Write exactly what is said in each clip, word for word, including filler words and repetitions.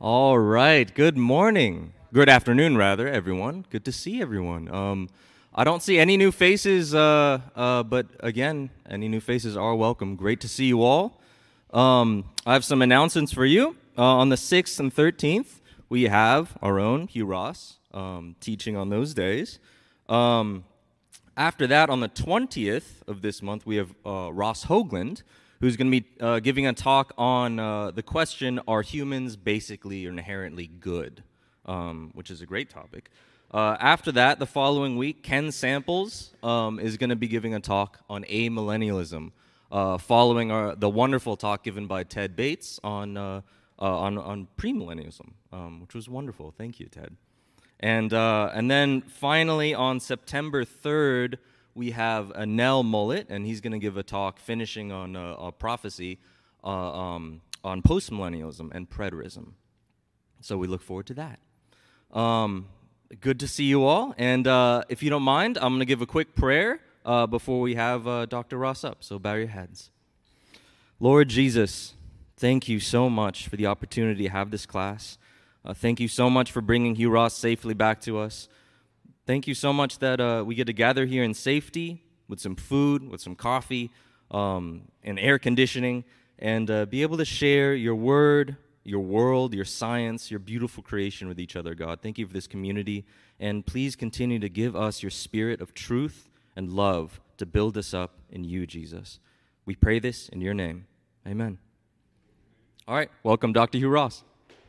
All right. Good morning. Good afternoon, rather, everyone. Good to see everyone. Um, I don't see any new faces, uh, uh, but again, any new faces are welcome. Great to see you all. Um, I have some announcements for you. Uh, on the sixth and thirteenth, we have our own Hugh Ross um, teaching on those days. Um, after that, on the twentieth of this month, we have uh, Ross Hoagland, who's going to be uh, giving a talk on uh, the question, are humans basically or inherently good, um, which is a great topic. Uh, after that, the following week, Ken Samples um, is going to be giving a talk on amillennialism, uh, following our, the wonderful talk given by Ted Bates on, uh, uh, on, on premillennialism, um, which was wonderful. Thank you, Ted. And, uh, and then finally, on September third, we have Anel Mullet, and he's going to give a talk finishing on uh, a prophecy uh, um, on postmillennialism and preterism. So we look forward to that. Um, good to see you all. And uh, if you don't mind, I'm going to give a quick prayer uh, before we have uh, Doctor Ross up. So bow your heads. Lord Jesus, thank you so much for the opportunity to have this class. Uh, thank you so much for bringing Hugh Ross safely back to us. Thank you so much that uh, we get to gather here in safety with some food, with some coffee, um, and air conditioning, and uh, be able to share your word, your world, your science, your beautiful creation with each other, God. Thank you for this community, and please continue to give us your spirit of truth and love to build us up in you, Jesus. We pray this in your name. Amen. All right, welcome, Doctor Hugh Ross.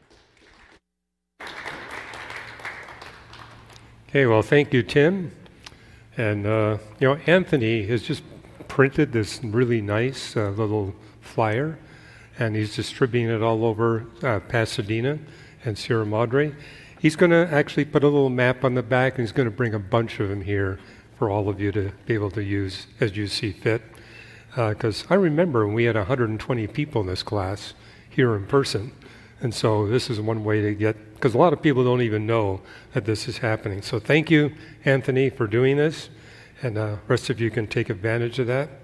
Okay, well, thank you, Tim. And, uh, you know, Anthony has just printed this really nice uh, little flyer, and he's distributing it all over uh, Pasadena and Sierra Madre. He's going to actually put a little map on the back, and he's going to bring a bunch of them here for all of you to be able to use as you see fit. Because uh, I remember when we had one hundred twenty people in this class here in person. And so this is one way to get, because a lot of people don't even know that this is happening. So thank you, Anthony, for doing this, and the uh, rest of you can take advantage of that.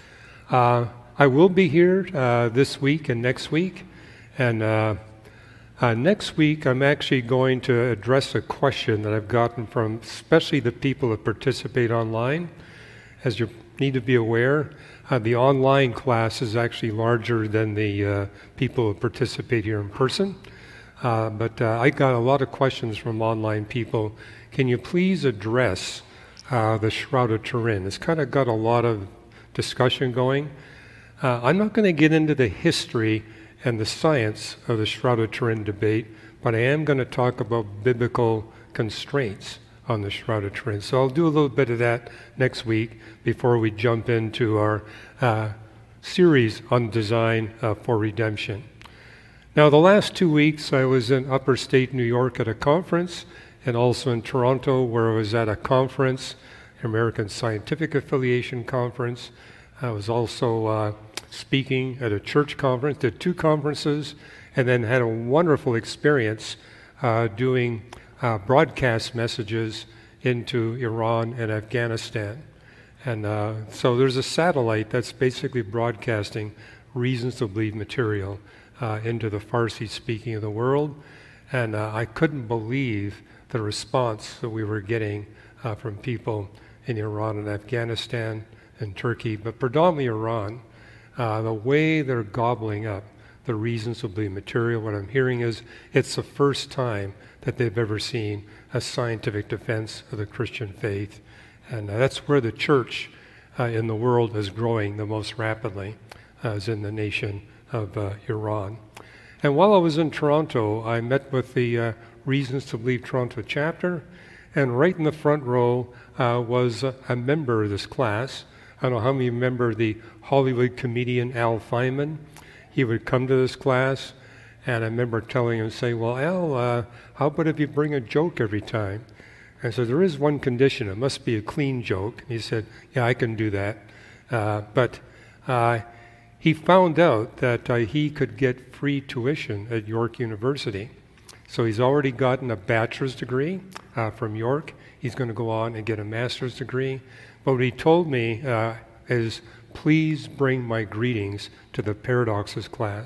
Uh, I will be here uh, this week and next week, and uh, uh, next week I'm actually going to address a question that I've gotten from especially the people that participate online. As you need to be aware, Uh, the online class is actually larger than the uh, people who participate here in person. Uh, but uh, I got a lot of questions from online people. Can you please address uh, the Shroud of Turin? It's kind of got a lot of discussion going. Uh, I'm not going to get into the history and the science of the Shroud of Turin debate, but I am going to talk about biblical constraints on the Shroud of Turin. So I'll do a little bit of that next week before we jump into our uh, series on design uh, for redemption. Now, the last two weeks I was in upper state New York at a conference, and also in Toronto where I was at a conference, American Scientific Affiliation conference. I was also uh, speaking at a church conference, did two conferences, and then had a wonderful experience uh, doing Uh, broadcast messages into Iran and Afghanistan. And uh, so there's a satellite that's basically broadcasting reasons to believe material uh, into the Farsi speaking of the world. And uh, I couldn't believe the response that we were getting uh, from people in Iran and Afghanistan and Turkey, but predominantly Iran. Uh, the way they're gobbling up the reasons to believe material, what I'm hearing is it's the first time that they've ever seen a scientific defense of the Christian faith. And uh, that's where the church uh, in the world is growing the most rapidly, uh, is in the nation of uh, Iran. And while I was in Toronto, I met with the uh, Reasons to Believe Toronto chapter, and right in the front row uh, was a, a member of this class. I don't know how many remember the Hollywood comedian Al Feynman. He would come to this class, and I remember telling him, say, well, Al, uh, how about if you bring a joke every time? And so there is one condition. It must be a clean joke. And he said, yeah, I can do that. Uh, but uh, he found out that uh, he could get free tuition at York University. So he's already gotten a bachelor's degree uh, from York. He's going to go on and get a master's degree. But what he told me uh, is, please bring my greetings to the Paradoxes class.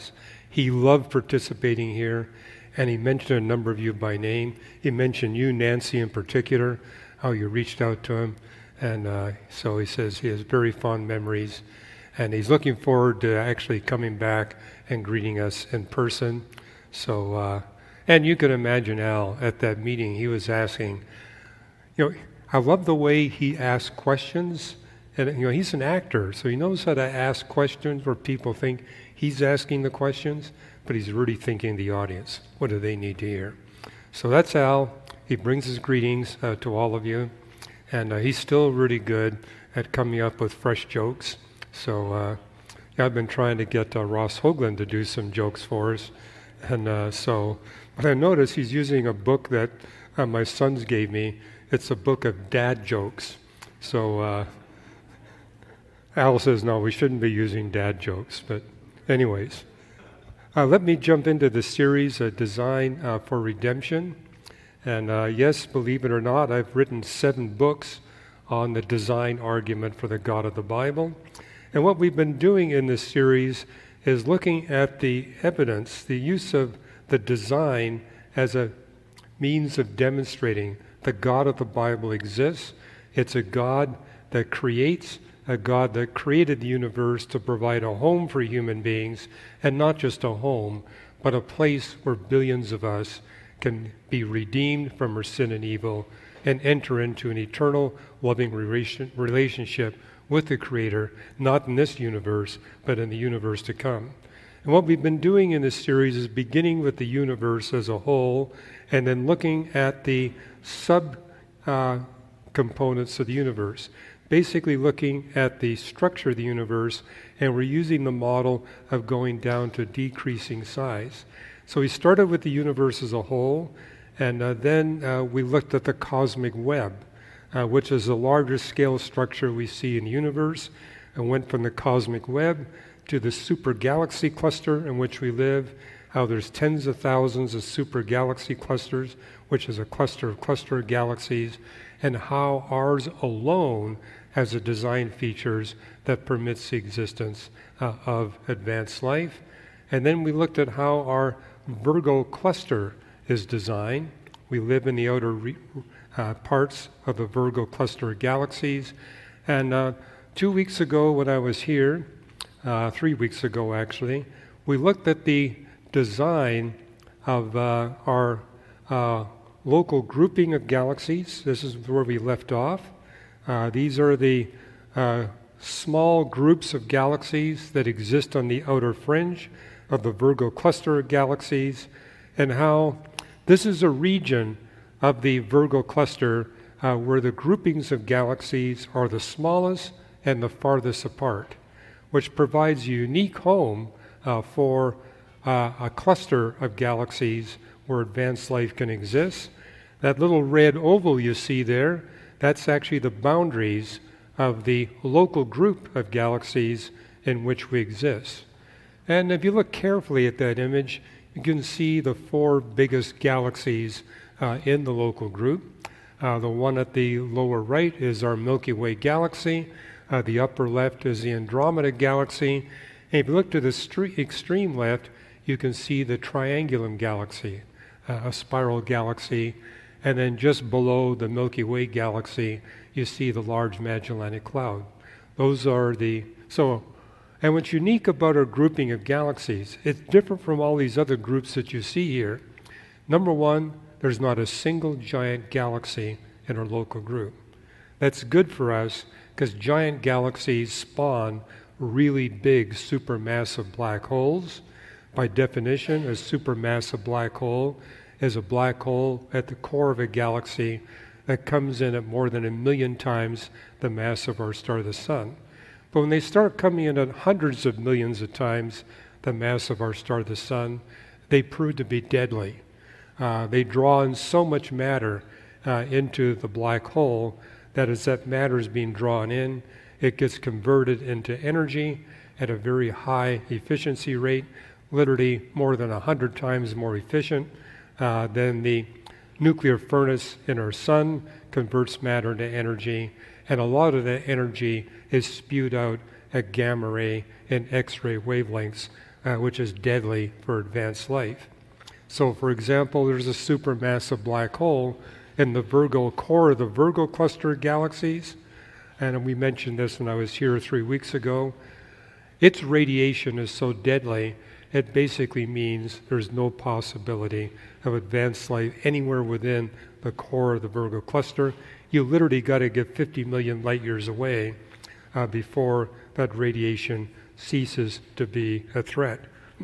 He loved participating here, and he mentioned a number of you by name. He mentioned you, Nancy, in particular, how you reached out to him. And uh, so he says he has very fond memories, and he's looking forward to actually coming back and greeting us in person. So, uh, and you can imagine Al at that meeting, he was asking, you know, I love the way he asked questions. And, you know, he's an actor, so he knows how to ask questions where people think he's asking the questions, but he's really thinking the audience. What do they need to hear? So that's Al. He brings his greetings uh, to all of you. And uh, he's still really good at coming up with fresh jokes. So uh, yeah, I've been trying to get uh, Ross Hoagland to do some jokes for us. And uh, so, but I noticed he's using a book that uh, my sons gave me. It's a book of dad jokes. So uh, Al says, no, we shouldn't be using dad jokes. But anyways, uh, let me jump into the series, uh, Design uh, for Redemption. And uh, yes, believe it or not, I've written seven books on the design argument for the God of the Bible. And what we've been doing in this series is looking at the evidence, the use of the design as a means of demonstrating the God of the Bible exists. It's a God that creates, a God that created the universe to provide a home for human beings, and not just a home, but a place where billions of us can be redeemed from our sin and evil and enter into an eternal loving relation, relationship with the Creator, not in this universe, but in the universe to come. And what we've been doing in this series is beginning with the universe as a whole, and then looking at the sub uh, components of the universe, basically looking at the structure of the universe, and we're using the model of going down to decreasing size. So we started with the universe as a whole, and uh, then uh, we looked at the cosmic web, uh, which is the largest scale structure we see in the universe, and went from the cosmic web to the super galaxy cluster in which we live, how there's tens of thousands of super galaxy clusters, which is a cluster of cluster galaxies, and how ours alone has the design features that permits the existence uh, of advanced life. And then we looked at how our Virgo cluster is designed. We live in the outer re- uh, parts of the Virgo cluster of galaxies. And uh, two weeks ago when I was here, uh, three weeks ago actually, we looked at the design of uh, our uh, local grouping of galaxies. This is where we left off. Uh, these are the uh, small groups of galaxies that exist on the outer fringe of the Virgo cluster of galaxies, and how this is a region of the Virgo cluster uh, where the groupings of galaxies are the smallest and the farthest apart, which provides a unique home uh, for uh, a cluster of galaxies where advanced life can exist. That little red oval you see there, that's actually the boundaries of the local group of galaxies in which we exist. And if you look carefully at that image, you can see the four biggest galaxies uh, in the local group. Uh, the one at the lower right is our Milky Way galaxy. Uh, the upper left is the Andromeda galaxy. And if you look to the stre- extreme left, you can see the Triangulum galaxy, uh, a spiral galaxy. And then just below the Milky Way galaxy, you see the Large Magellanic Cloud. Those are the... so. And what's unique about our grouping of galaxies, it's different from all these other groups that you see here. Number one, there's not a single giant galaxy in our local group. That's good for us because giant galaxies spawn really big supermassive black holes. By definition, a supermassive black hole is a black hole at the core of a galaxy that comes in at more than a million times the mass of our star, the Sun. But when they start coming in at hundreds of millions of times the mass of our star, the Sun, they prove to be deadly. Uh, they draw in so much matter uh, into the black hole that as that matter is being drawn in, it gets converted into energy at a very high efficiency rate, literally more than one hundred times more efficient uh, than the nuclear furnace in our sun converts matter into energy, and a lot of that energy is spewed out at gamma ray and X-ray wavelengths uh, which is deadly for advanced life. So, for example, there's a supermassive black hole in the Virgo core of the Virgo cluster of galaxies, and we mentioned this when I was here three weeks ago. Its radiation is so deadly, it basically means there's no possibility of advanced life anywhere within the core of the Virgo cluster. You literally got to get fifty million light years away uh, before that radiation ceases to be a threat.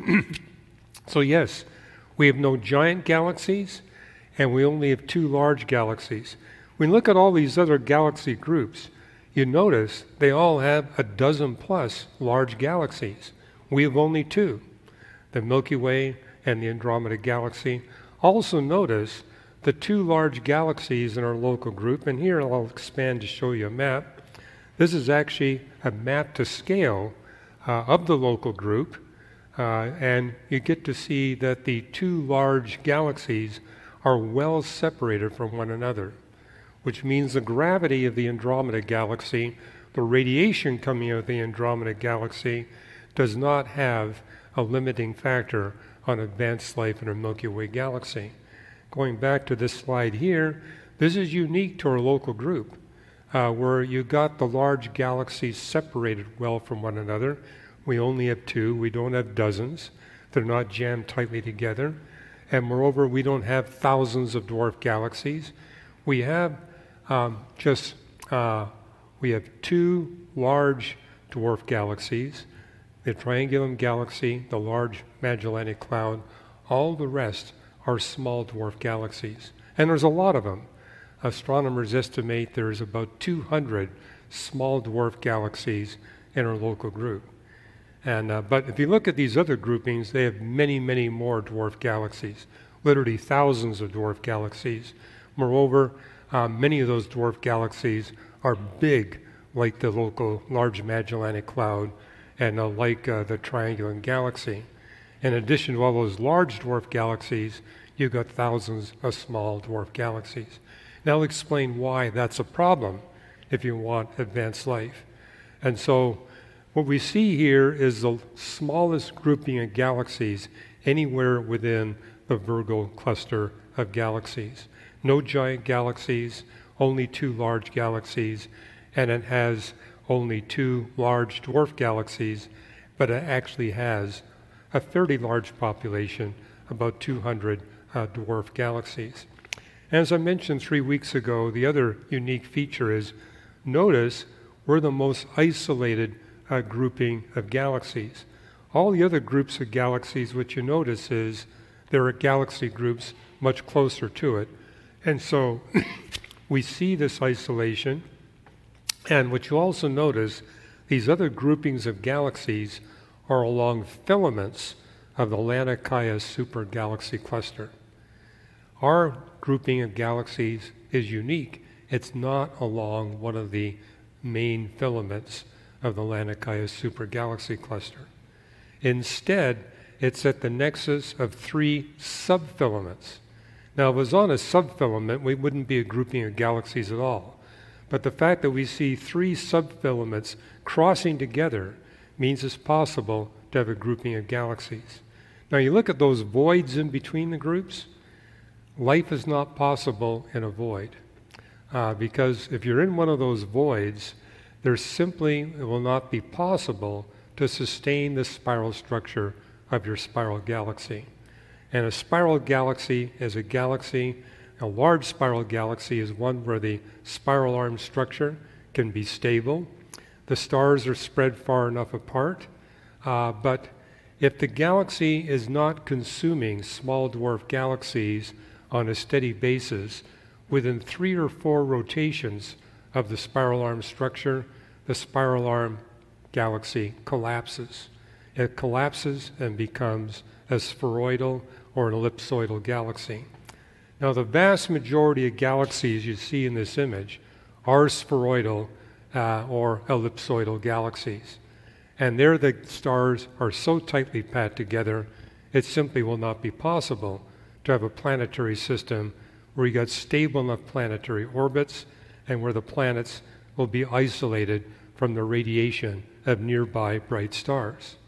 So yes, we have no giant galaxies, and we only have two large galaxies. When you look at all these other galaxy groups, you notice they all have a dozen plus large galaxies. We have only two, the Milky Way and the Andromeda Galaxy. Also notice the two large galaxies in our local group, and here I'll expand to show you a map. This is actually a map to scale uh, of the local group, uh, and you get to see that the two large galaxies are well separated from one another, which means the gravity of the Andromeda Galaxy, the radiation coming out of the Andromeda Galaxy, does not have a limiting factor on advanced life in our Milky Way galaxy. Going back to this slide here, this is unique to our local group, uh, where you got the large galaxies separated well from one another. We only have two, we don't have dozens. They're not jammed tightly together. And moreover, we don't have thousands of dwarf galaxies. We have um, just, uh, we have two large dwarf galaxies, the Triangulum Galaxy, the Large Magellanic Cloud. All the rest are small dwarf galaxies. And there's a lot of them. Astronomers estimate there's about two hundred small dwarf galaxies in our local group. And, uh, but if you look at these other groupings, they have many, many more dwarf galaxies, literally thousands of dwarf galaxies. Moreover, uh, many of those dwarf galaxies are big, like the local Large Magellanic Cloud and uh, like uh, the Triangulum Galaxy. In addition to all those large dwarf galaxies, you've got thousands of small dwarf galaxies. Now I'll explain why that's a problem if you want advanced life. And so what we see here is the smallest grouping of galaxies anywhere within the Virgo cluster of galaxies. No giant galaxies, only two large galaxies, and it has only two large dwarf galaxies, but it actually has a fairly large population, about two hundred uh, dwarf galaxies. As I mentioned three weeks ago, the other unique feature is, notice we're the most isolated uh, grouping of galaxies. All the other groups of galaxies, what you notice is there are galaxy groups much closer to it. And so we see this isolation. And what you also notice, these other groupings of galaxies are along filaments of the Laniakea supergalaxy cluster. Our grouping of galaxies is unique. It's not along one of the main filaments of the Laniakea supergalaxy cluster. Instead, it's at the nexus of three subfilaments. Now, if it was on a subfilament, we wouldn't be a grouping of galaxies at all. But the fact that we see three subfilaments crossing together means it's possible to have a grouping of galaxies. Now, you look at those voids in between the groups, life is not possible in a void. Uh, because if you're in one of those voids, there simply it will not be possible to sustain the spiral structure of your spiral galaxy. And a spiral galaxy is a galaxy, a large spiral galaxy is one where the spiral arm structure can be stable. The stars are spread far enough apart, uh, but if the galaxy is not consuming small dwarf galaxies on a steady basis, within three or four rotations of the spiral arm structure, the spiral arm galaxy collapses. It collapses and becomes a spheroidal or an ellipsoidal galaxy. Now, the vast majority of galaxies you see in this image are spheroidal uh, or ellipsoidal galaxies. And there the stars are so tightly packed together, it simply will not be possible to have a planetary system where you got stable enough planetary orbits and where the planets will be isolated from the radiation of nearby bright stars.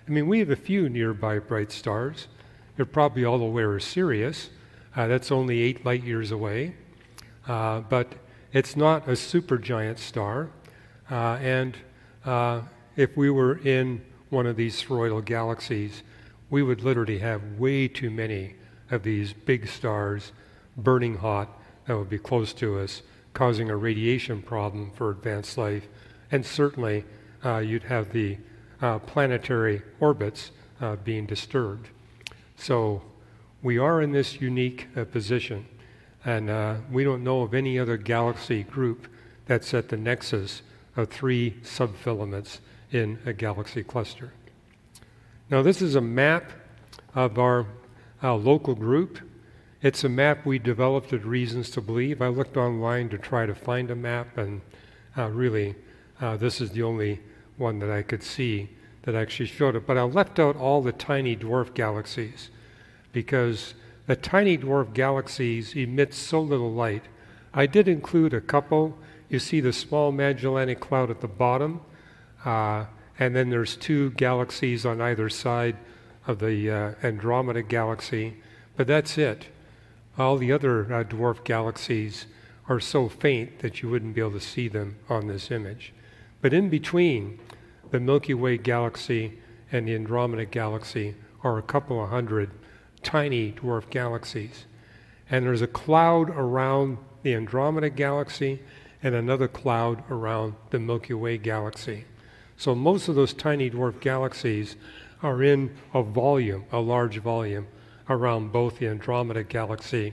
I mean, we have a few nearby bright stars. You're probably all aware of Sirius. Uh, that's only eight light years away. Uh, but it's not a supergiant star. Uh, and uh, if we were in one of these spheroidal galaxies, we would literally have way too many of these big stars burning hot that would be close to us, causing a radiation problem for advanced life. And certainly uh, you'd have the uh, planetary orbits uh, being disturbed. So we are in this unique uh, position, and uh, we don't know of any other galaxy group that's at the nexus of three subfilaments in a galaxy cluster. Now, this is a map of our uh, local group. It's a map we developed at Reasons to Believe. I looked online to try to find a map, and uh, really, uh, this is the only one that I could see that actually showed it. But I left out all the tiny dwarf galaxies, because the tiny dwarf galaxies emit so little light. I did include a couple. You see the small Magellanic Cloud at the bottom, uh, and then there's two galaxies on either side of the uh, Andromeda Galaxy, but that's it. All the other uh, dwarf galaxies are so faint that you wouldn't be able to see them on this image. But in between the Milky Way Galaxy and the Andromeda Galaxy are a couple of hundred tiny dwarf galaxies. And there's a cloud around the Andromeda Galaxy and another cloud around the Milky Way Galaxy. So most of those tiny dwarf galaxies are in a volume, a large volume, around both the Andromeda Galaxy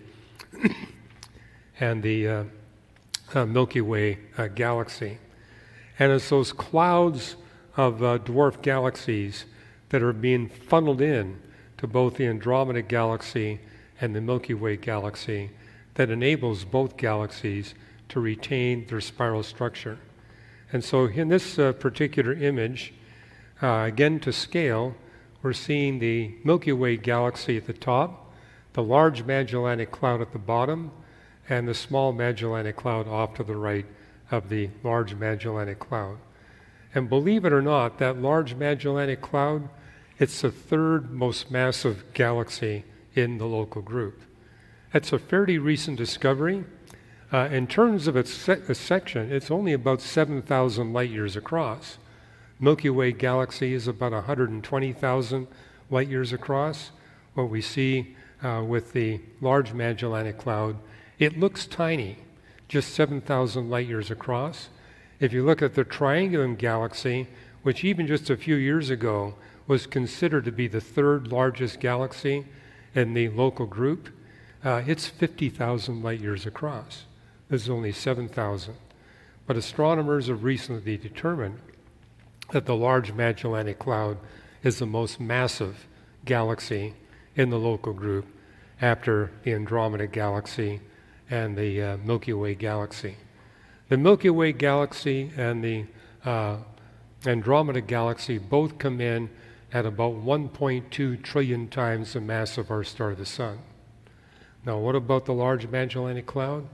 and the uh, uh, Milky Way uh, Galaxy. And it's those clouds of uh, dwarf galaxies that are being funneled in to both the Andromeda Galaxy and the Milky Way Galaxy that enables both galaxies to retain their spiral structure. And so in this uh, particular image, uh, again to scale, we're seeing the Milky Way Galaxy at the top, the large Magellanic Cloud at the bottom, and the small Magellanic Cloud off to the right of the large Magellanic Cloud. And believe it or not, that large Magellanic Cloud, it's the third most massive galaxy in the local group. That's a fairly recent discovery. Uh, in terms of its se section, it's only about seven thousand light years across. Milky Way Galaxy is about one hundred twenty thousand light years across. What we see uh, with the large Magellanic Cloud, it looks tiny, just seven thousand light years across. If you look at the Triangulum Galaxy, which even just a few years ago was considered to be the third largest galaxy in the local group, uh, it's fifty thousand light years across. This is only seven thousand. But astronomers have recently determined that the large Magellanic Cloud is the most massive galaxy in the local group after the Andromeda Galaxy and the uh, Milky Way Galaxy. The Milky Way Galaxy and the uh, Andromeda Galaxy both come in at about one point two trillion times the mass of our star, the Sun. Now, what about the large Magellanic Cloud?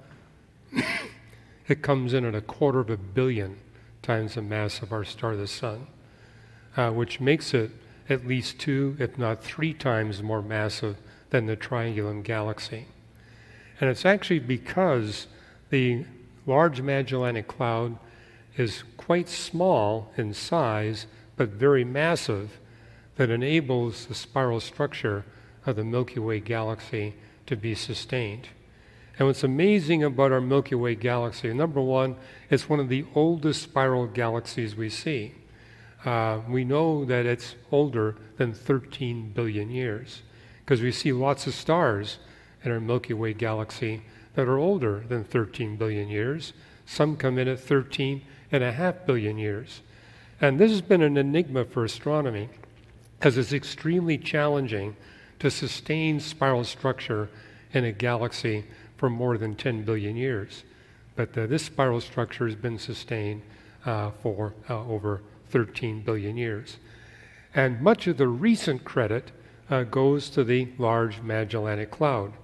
It comes in at a quarter of a billion times the mass of our star, the Sun, uh, which makes it at least two, if not three times more massive than the Triangulum Galaxy. And it's actually because the large Magellanic Cloud is quite small in size, but very massive, that enables the spiral structure of the Milky Way Galaxy to be sustained. And what's amazing about our Milky Way Galaxy, number one, it's one of the oldest spiral galaxies we see. Uh, we know that it's older than thirteen billion years, because we see lots of stars in our Milky Way Galaxy that are older than thirteen billion years. Some come in at thirteen and a half billion years. And this has been an enigma for astronomy, because it's extremely challenging to sustain spiral structure in a galaxy for more than ten billion years. But uh, this spiral structure has been sustained uh, for uh, over thirteen billion years. And much of the recent credit uh, goes to the large Magellanic Cloud.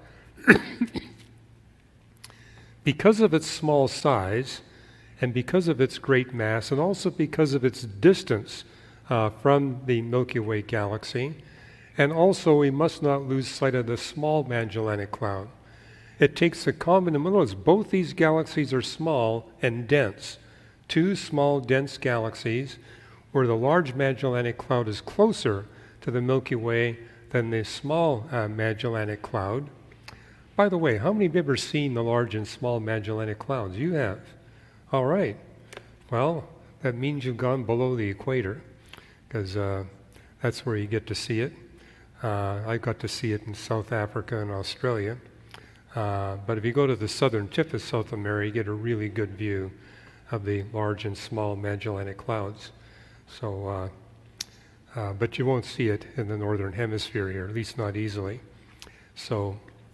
Because of its small size, and because of its great mass, and also because of its distance uh, from the Milky Way galaxy. And also, we must not lose sight of the Small Magellanic Cloud. It takes a common, notice both these galaxies are small and dense. Two small, dense galaxies, where the Large Magellanic Cloud is closer to the Milky Way than the Small uh, Magellanic Cloud. By the way, how many of you have ever seen the Large and Small Magellanic Clouds? You have. All right. Well, that means you've gone below the equator, because uh, that's where you get to see it. Uh, I got to see it in South Africa and Australia. Uh, but if you go to the southern tip of South America, you get a really good view of the Large and Small Magellanic Clouds. So, uh, uh, but you won't see it in the northern hemisphere here, at least not easily. So,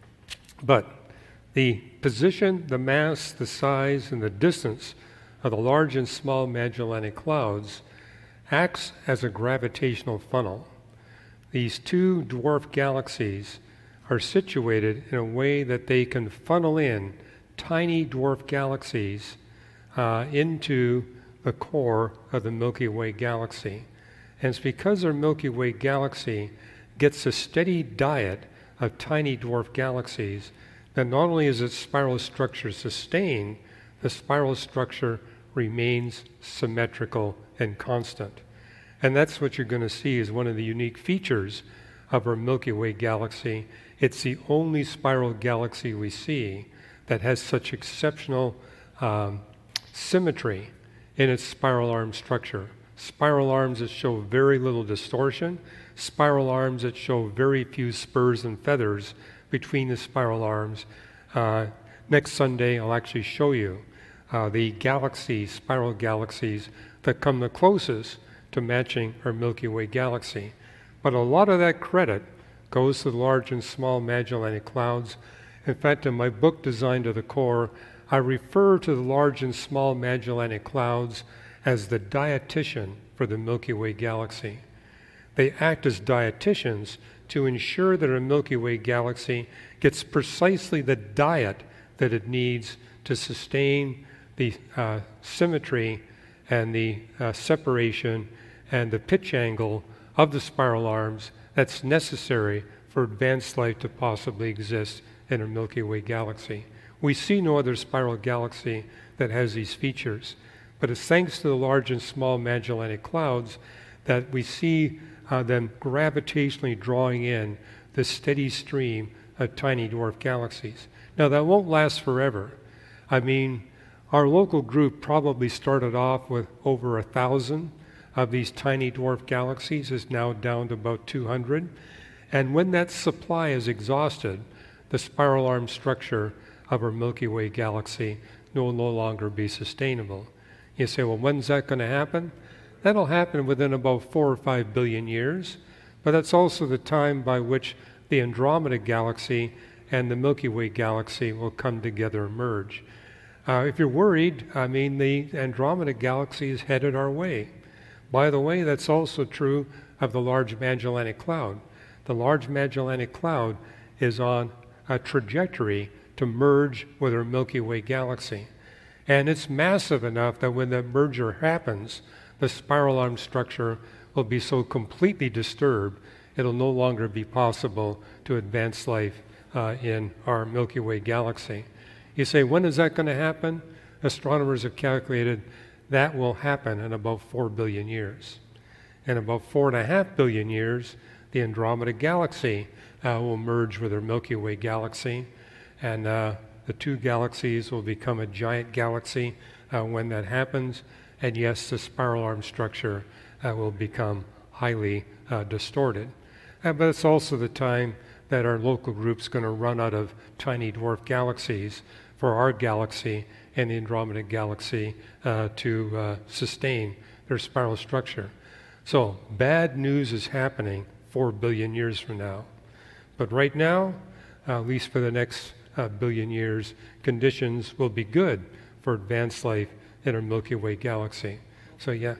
but the position, the mass, the size, and the distance of the Large and Small Magellanic Clouds acts as a gravitational funnel. These two dwarf galaxies are situated in a way that they can funnel in tiny dwarf galaxies uh, into the core of the Milky Way galaxy. And it's because our Milky Way galaxy gets a steady diet of tiny dwarf galaxies that not only is its spiral structure sustained, the spiral structure remains symmetrical and constant. And that's what you're going to see is one of the unique features of our Milky Way galaxy. It's the only spiral galaxy we see that has such exceptional um, symmetry in its spiral arm structure. Spiral arms that show very little distortion, spiral arms that show very few spurs and feathers between the spiral arms. Uh, next Sunday, I'll actually show you uh, the galaxies, spiral galaxies, that come the closest to matching our Milky Way galaxy. But a lot of that credit goes to the Large and Small Magellanic Clouds. In fact, in my book, Design to the Core, I refer to the Large and Small Magellanic Clouds as the dietitian for the Milky Way galaxy. They act as dietitians to ensure that our Milky Way galaxy gets precisely the diet that it needs to sustain the uh, symmetry and the uh, separation and the pitch angle of the spiral arms that's necessary for advanced life to possibly exist in our Milky Way galaxy. We see no other spiral galaxy that has these features, but it's thanks to the Large and Small Magellanic Clouds that we see uh, them gravitationally drawing in this steady stream of tiny dwarf galaxies. Now, that won't last forever. I mean, our local group probably started off with over a thousand of these tiny dwarf galaxies, is now down to about two hundred. And when that supply is exhausted, the spiral arm structure of our Milky Way galaxy will no longer be sustainable. You say, well, when's that going to happen? That'll happen within about four or five billion years, but that's also the time by which the Andromeda galaxy and the Milky Way galaxy will come together and merge. Uh, if you're worried, I mean, the Andromeda galaxy is headed our way. By the way, that's also true of the Large Magellanic Cloud. The Large Magellanic Cloud is on a trajectory to merge with our Milky Way galaxy. And it's massive enough that when that merger happens, the spiral arm structure will be so completely disturbed, it'll no longer be possible to advance life uh, in our Milky Way galaxy. You say, when is that going to happen? Astronomers have calculated that will happen in about four billion years. In about four and a half billion years, the Andromeda galaxy uh, will merge with our Milky Way galaxy, and uh, the two galaxies will become a giant galaxy uh, when that happens. And yes, the spiral arm structure uh, will become highly uh, distorted. Uh, but it's also the time that our local group's going to run out of tiny dwarf galaxies for our galaxy and the Andromeda galaxy uh, to uh, sustain their spiral structure. So bad news is happening four billion years from now. But right now, uh, at least for the next uh, billion years, conditions will be good for advanced life in our Milky Way galaxy. So yeah,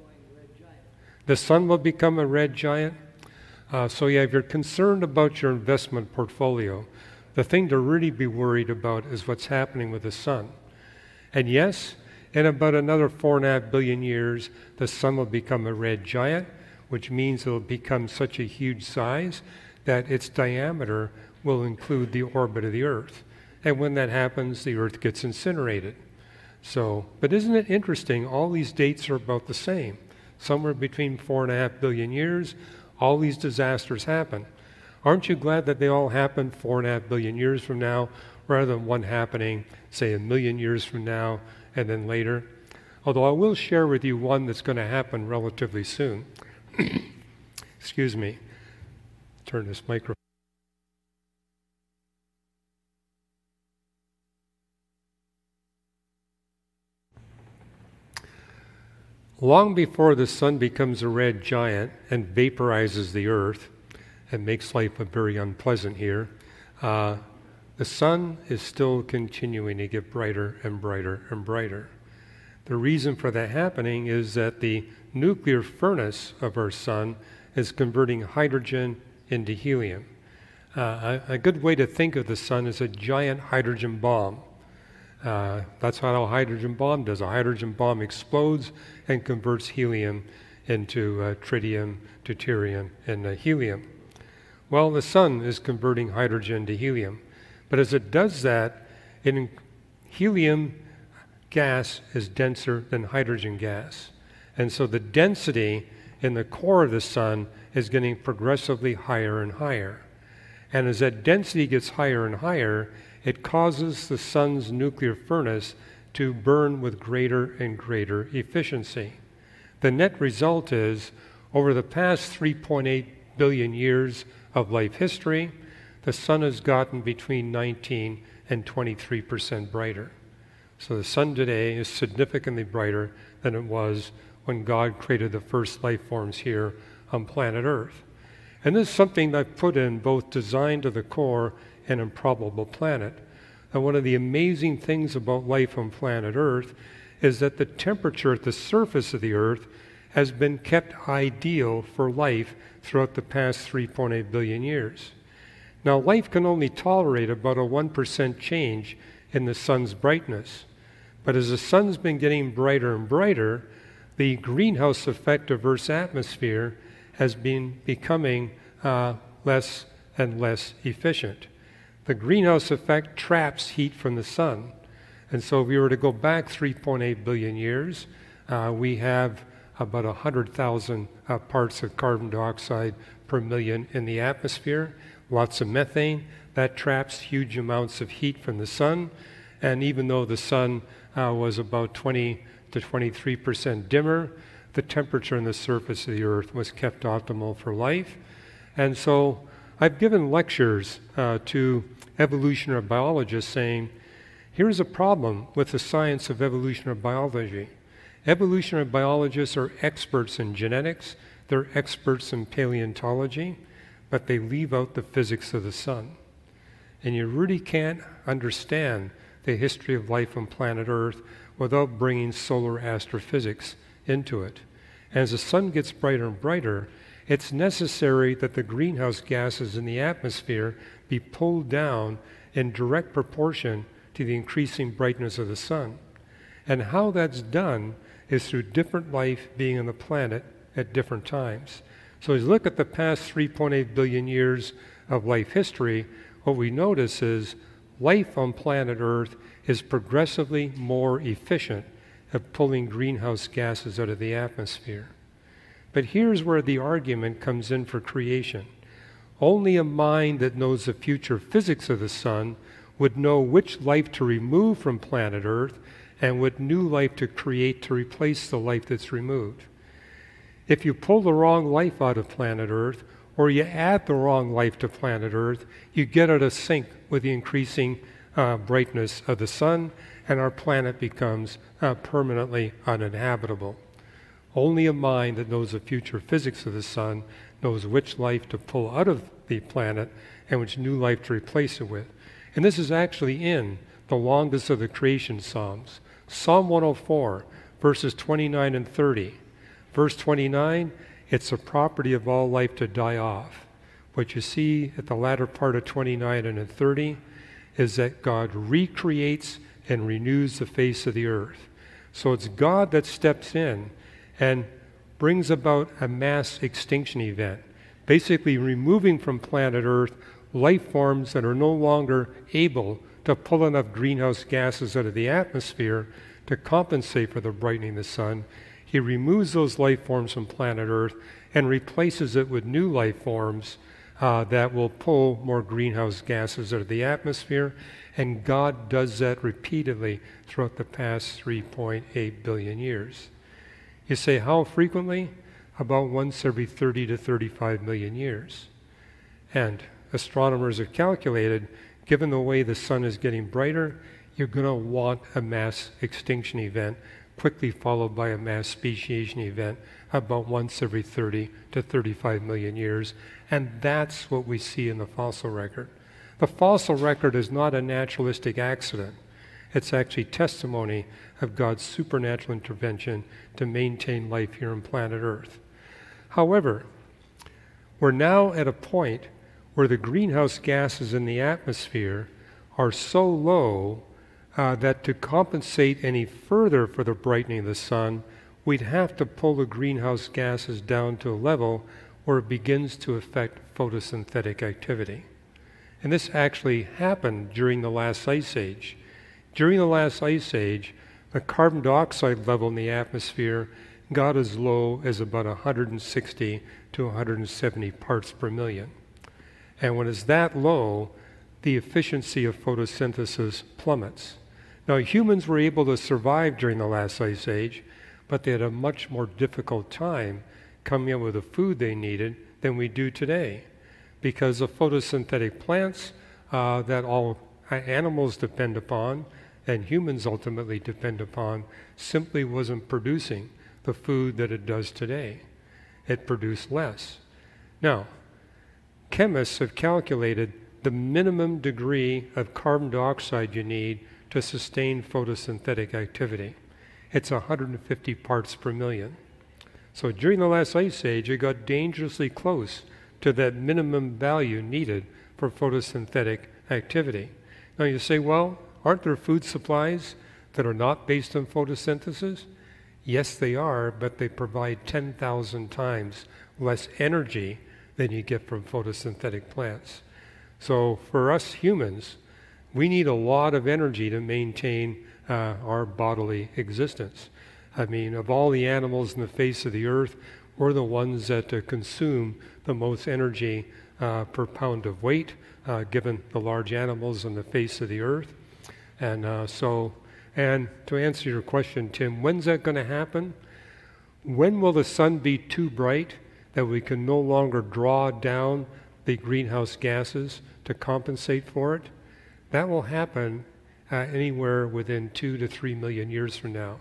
the sun will become a red giant. Uh, so yeah, if you're concerned about your investment portfolio, the thing to really be worried about is what's happening with the sun. And yes, In about another four and a half billion years, the sun will become a red giant, which means it will become such a huge size that its diameter will include the orbit of the Earth. And when that happens, the Earth gets incinerated. So, but isn't it interesting? All these dates are about the same. Somewhere between four and a half billion years, all these disasters happen. Aren't you glad that they all happened four and a half billion years from now, rather than one happening, say, a million years from now, and then later? Although I will share with you one that's going to happen relatively soon. Excuse me. Turn this microphone. Long before the sun becomes a red giant and vaporizes the Earth and makes life very unpleasant here, uh, the sun is still continuing to get brighter and brighter and brighter. The reason for that happening is that the nuclear furnace of our sun is converting hydrogen into helium. Uh, a, a good way to think of the sun is a giant hydrogen bomb. Uh, that's how a hydrogen bomb does. A hydrogen bomb explodes and converts helium into uh, tritium, deuterium, and uh, helium. Well, the sun is converting hydrogen to helium. But as it does that, in helium gas is denser than hydrogen gas. And so the density in the core of the sun is getting progressively higher and higher. And as that density gets higher and higher, it causes the sun's nuclear furnace to burn with greater and greater efficiency. The net result is, over the past three point eight billion years of life history, the sun has gotten between nineteen and twenty-three percent brighter. So the sun today is significantly brighter than it was when God created the first life forms here on planet Earth. And this is something I've put in both Design to the Core and Improbable Planet. And one of the amazing things about life on planet Earth is that the temperature at the surface of the Earth has been kept ideal for life throughout the past three point eight billion years. Now, life can only tolerate about a one percent change in the sun's brightness. But as the sun's been getting brighter and brighter, the greenhouse effect of Earth's atmosphere has been becoming uh, less and less efficient. The greenhouse effect traps heat from the sun. And so if we were to go back three point eight billion years, uh, we have about one hundred thousand uh, parts of carbon dioxide per million in the atmosphere, lots of methane. That traps huge amounts of heat from the sun. And even though the sun uh, was about twenty to twenty-three percent dimmer, the temperature on the surface of the Earth was kept optimal for life. And so I've given lectures uh, to evolutionary biologists saying, here's a problem with the science of evolutionary biology. Evolutionary biologists are experts in genetics, they're experts in paleontology, but they leave out the physics of the sun. And you really can't understand the history of life on planet Earth without bringing solar astrophysics into it. And as the sun gets brighter and brighter, it's necessary that the greenhouse gases in the atmosphere be pulled down in direct proportion to the increasing brightness of the sun. And how that's done is through different life being on the planet at different times. So as you look at the past three point eight billion years of life history, what we notice is life on planet Earth is progressively more efficient at pulling greenhouse gases out of the atmosphere. But here's where the argument comes in for creation. Only a mind that knows the future physics of the sun would know which life to remove from planet Earth and what new life to create to replace the life that's removed. If you pull the wrong life out of planet Earth, or you add the wrong life to planet Earth, you get out of sync with the increasing uh, brightness of the sun, and our planet becomes uh, permanently uninhabitable. Only a mind that knows the future physics of the sun knows which life to pull out of the planet and which new life to replace it with. And this is actually in the longest of the creation Psalms. Psalm one oh four, verses twenty-nine and thirty. Verse twenty-nine, it's a property of all life to die off. What you see at the latter part of twenty-nine and in thirty is that God recreates and renews the face of the earth. So it's God that steps in and brings about a mass extinction event, basically removing from planet Earth life forms that are no longer able to pull enough greenhouse gases out of the atmosphere to compensate for the brightening of the sun. He removes those life forms from planet Earth and replaces it with new life forms uh, that will pull more greenhouse gases out of the atmosphere. And God does that repeatedly throughout the past three point eight billion years. You say, how frequently? About once every thirty to thirty-five million years. And astronomers have calculated, given the way the sun is getting brighter, you're going to want a mass extinction event, quickly followed by a mass speciation event about once every thirty to thirty-five million years. And that's what we see in the fossil record. The fossil record is not a naturalistic accident. It's actually testimony of God's supernatural intervention to maintain life here on planet Earth. However, we're now at a point where the greenhouse gases in the atmosphere are so low uh, that to compensate any further for the brightening of the sun, we'd have to pull the greenhouse gases down to a level where it begins to affect photosynthetic activity. And this actually happened during the last ice age. During the last ice age, the carbon dioxide level in the atmosphere got as low as about one hundred sixty to one hundred seventy parts per million. And when it's that low, the efficiency of photosynthesis plummets. Now, humans were able to survive during the last ice age, but they had a much more difficult time coming up with the food they needed than we do today, because the photosynthetic plants uh, that all animals depend upon and humans ultimately depend upon simply wasn't producing the food that it does today. It produced less. Now, chemists have calculated the minimum degree of carbon dioxide you need to sustain photosynthetic activity. It's one hundred fifty parts per million. So during the last ice age, it got dangerously close to that minimum value needed for photosynthetic activity. Now you say, well, aren't there food supplies that are not based on photosynthesis? Yes, they are, but they provide ten thousand times less energy than you get from photosynthetic plants. So for us humans, we need a lot of energy to maintain uh, our bodily existence. I mean, of all the animals on the face of the earth, we're the ones that uh, consume the most energy uh, per pound of weight, uh, given the large animals on the face of the earth. And uh, so, and to answer your question, Tim, when's that going to happen? When will the sun be too bright that we can no longer draw down the greenhouse gases to compensate for it? That will happen uh, anywhere within two to three million years from now.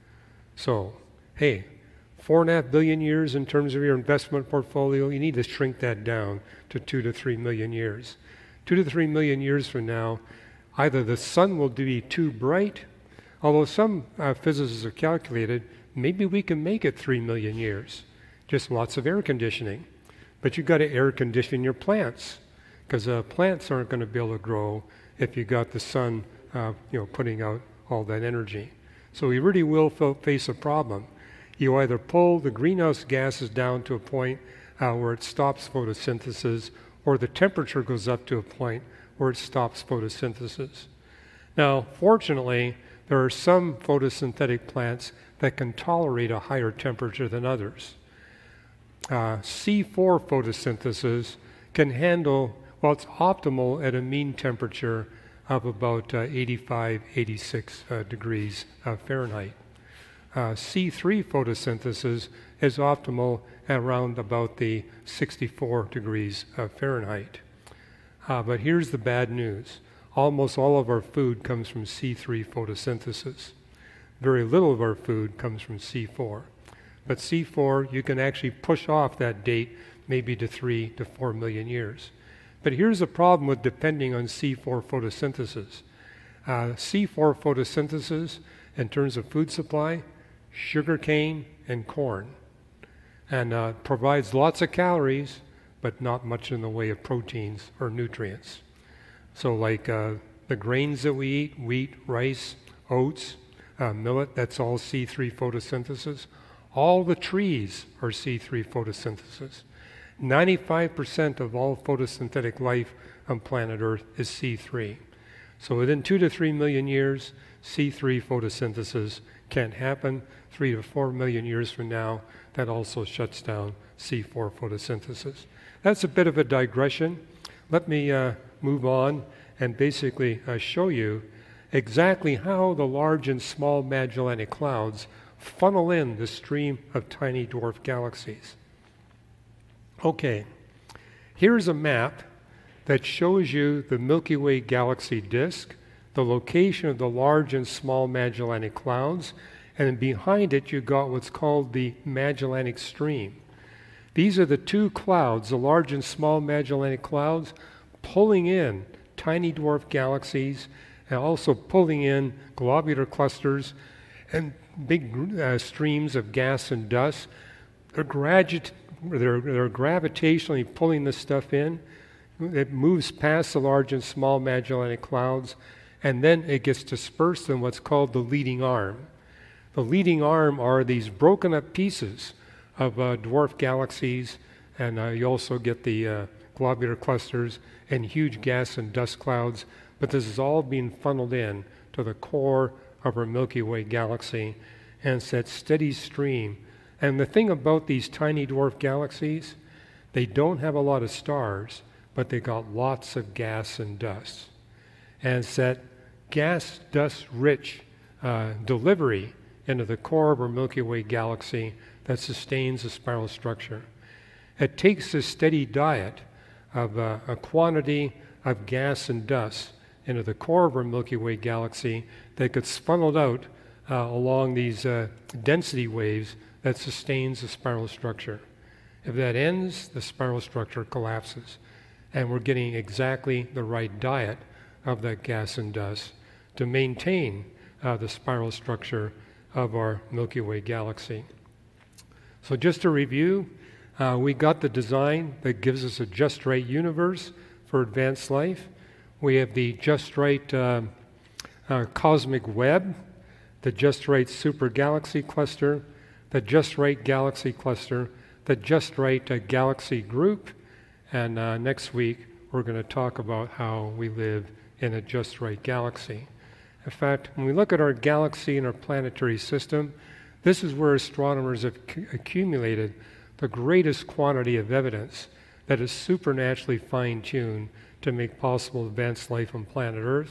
So, hey, four and a half billion years in terms of your investment portfolio, you need to shrink that down to two to three million years. Two to three million years from now, either the sun will be too bright, although some uh, physicists have calculated maybe we can make it three million years, just lots of air conditioning. But you've got to air condition your plants, because uh, plants aren't going to be able to grow if you got the sun uh, you know, putting out all that energy. So we really will face a problem. You either pull the greenhouse gases down to a point uh, where it stops photosynthesis, or the temperature goes up to a point where it stops photosynthesis. Now, fortunately, there are some photosynthetic plants that can tolerate a higher temperature than others. Uh, C four photosynthesis can handle, well, it's optimal at a mean temperature of about uh, eighty-five, eighty-six uh, degrees uh, Fahrenheit. Uh, C three photosynthesis is optimal at around about the sixty-four degrees uh, Fahrenheit. Uh, but here's the bad news. Almost all of our food comes from C three photosynthesis. Very little of our food comes from C four. But C four, you can actually push off that date maybe to three to four million years. But here's the problem with depending on C four photosynthesis. Uh, C four photosynthesis, in terms of food supply, sugarcane and corn. And uh, provides lots of calories, but not much in the way of proteins or nutrients. So like uh, the grains that we eat, wheat, rice, oats, uh, millet, that's all C three photosynthesis. All the trees are C three photosynthesis. ninety-five percent of all photosynthetic life on planet Earth is C three. So within two to three million years, C three photosynthesis can't happen. Three to four million years from now, that also shuts down C four photosynthesis. That's a bit of a digression. Let me uh, move on and basically uh, show you exactly how the large and small Magellanic Clouds funnel in the stream of tiny dwarf galaxies. Okay, here's a map that shows you the Milky Way galaxy disk, the location of the large and small Magellanic Clouds, and behind it you got what's called the Magellanic Stream. These are the two clouds, the large and small Magellanic Clouds, pulling in tiny dwarf galaxies and also pulling in globular clusters and big uh, streams of gas and dust. They're, gradu- they're, they're gravitationally pulling this stuff in. It moves past the large and small Magellanic Clouds, and then it gets dispersed in what's called the leading arm. The leading arm are these broken up pieces of uh, dwarf galaxies, and uh, you also get the uh, globular clusters and huge gas and dust clouds, but this is all being funneled in to the core of our Milky Way galaxy, and it's that steady stream. And the thing about these tiny dwarf galaxies, they don't have a lot of stars, but they got lots of gas and dust. And it's that gas dust rich uh, delivery into the core of our Milky Way galaxy that sustains the spiral structure. It takes this steady diet of uh, a quantity of gas and dust into the core of our Milky Way galaxy that gets funneled out uh, along these uh, density waves that sustains the spiral structure. If that ends, the spiral structure collapses. And we're getting exactly the right diet of that gas and dust to maintain uh, the spiral structure of our Milky Way galaxy. So just to review, uh, we got the design that gives us a just right universe for advanced life. We have the just right uh, uh, cosmic web, the just right super galaxy cluster, the just right galaxy cluster, the just right uh, galaxy group, and uh, next week we're going to talk about how we live in a just right galaxy. In fact, when we look at our galaxy and our planetary system, this is where astronomers have c- accumulated the greatest quantity of evidence that is supernaturally fine-tuned to make possible advanced life on planet Earth.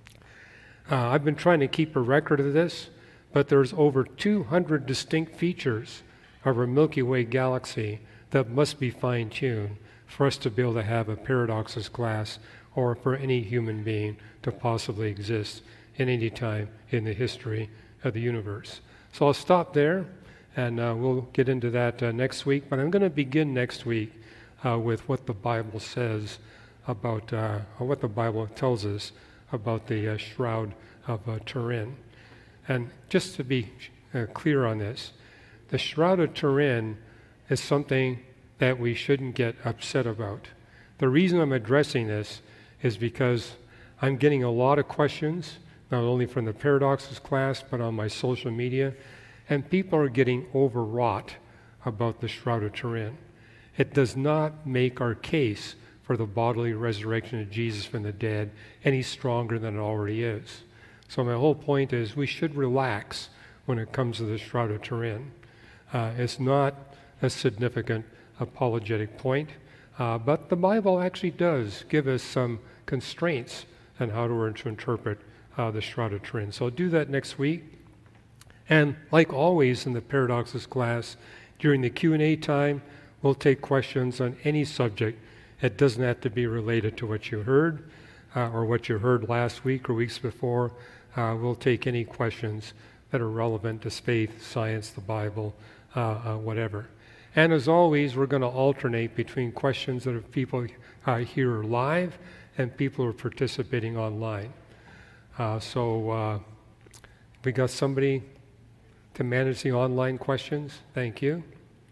Uh, I've been trying to keep a record of this, but there's over two hundred distinct features of our Milky Way galaxy that must be fine-tuned for us to be able to have a paradoxus class or for any human being to possibly exist in any time in the history of the universe. So I'll stop there, and uh, we'll get into that uh, next week. But I'm going to begin next week uh, with what the Bible says about, uh, or what the Bible tells us about the uh, Shroud of uh, Turin. And just to be uh, clear on this, the Shroud of Turin is something that we shouldn't get upset about. The reason I'm addressing this is because I'm getting a lot of questions, not only from the Paradoxes class, but on my social media, and people are getting overwrought about the Shroud of Turin. It does not make our case for the bodily resurrection of Jesus from the dead any stronger than it already is. So my whole point is we should relax when it comes to the Shroud of Turin. Uh, it's not a significant apologetic point, uh, but the Bible actually does give us some constraints on how to, to interpret uh, the Shroud of Turin. So I'll do that next week. And like always in the Paradoxes class, during the Q and A time, we'll take questions on any subject. It doesn't have to be related to what you heard uh, or what you heard last week or weeks before. Uh, we'll take any questions that are relevant to faith, science, the Bible, uh, uh, whatever. And as always, we're going to alternate between questions that are people uh, here live and people who are participating online. Uh, so uh, we got somebody to manage the online questions. Thank you.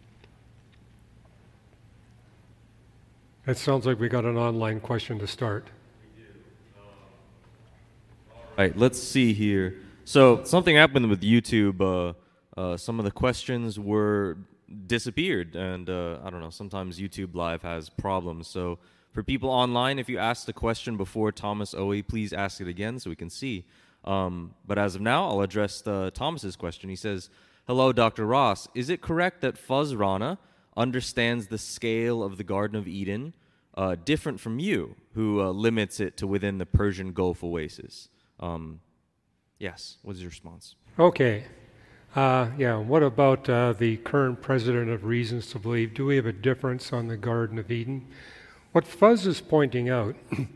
It sounds like we got an online question to start. All right, let's see here. So something happened with YouTube. Uh, uh, some of the questions were disappeared, and uh, I don't know. Sometimes YouTube Live has problems. So for people online, if you asked a question before Thomas Owe, please ask it again so we can see. Um, but as of now, I'll address uh, Thomas's question. He says, "Hello, Doctor Ross. Is it correct that Fuz Rana understands the scale of the Garden of Eden uh, different from you, who uh, limits it to within the Persian Gulf oasis?" Um, yes. What's your response? Okay. Uh, yeah, what about uh, the current president of Reasons to Believe? Do we have a difference on the Garden of Eden? What Fuz is pointing out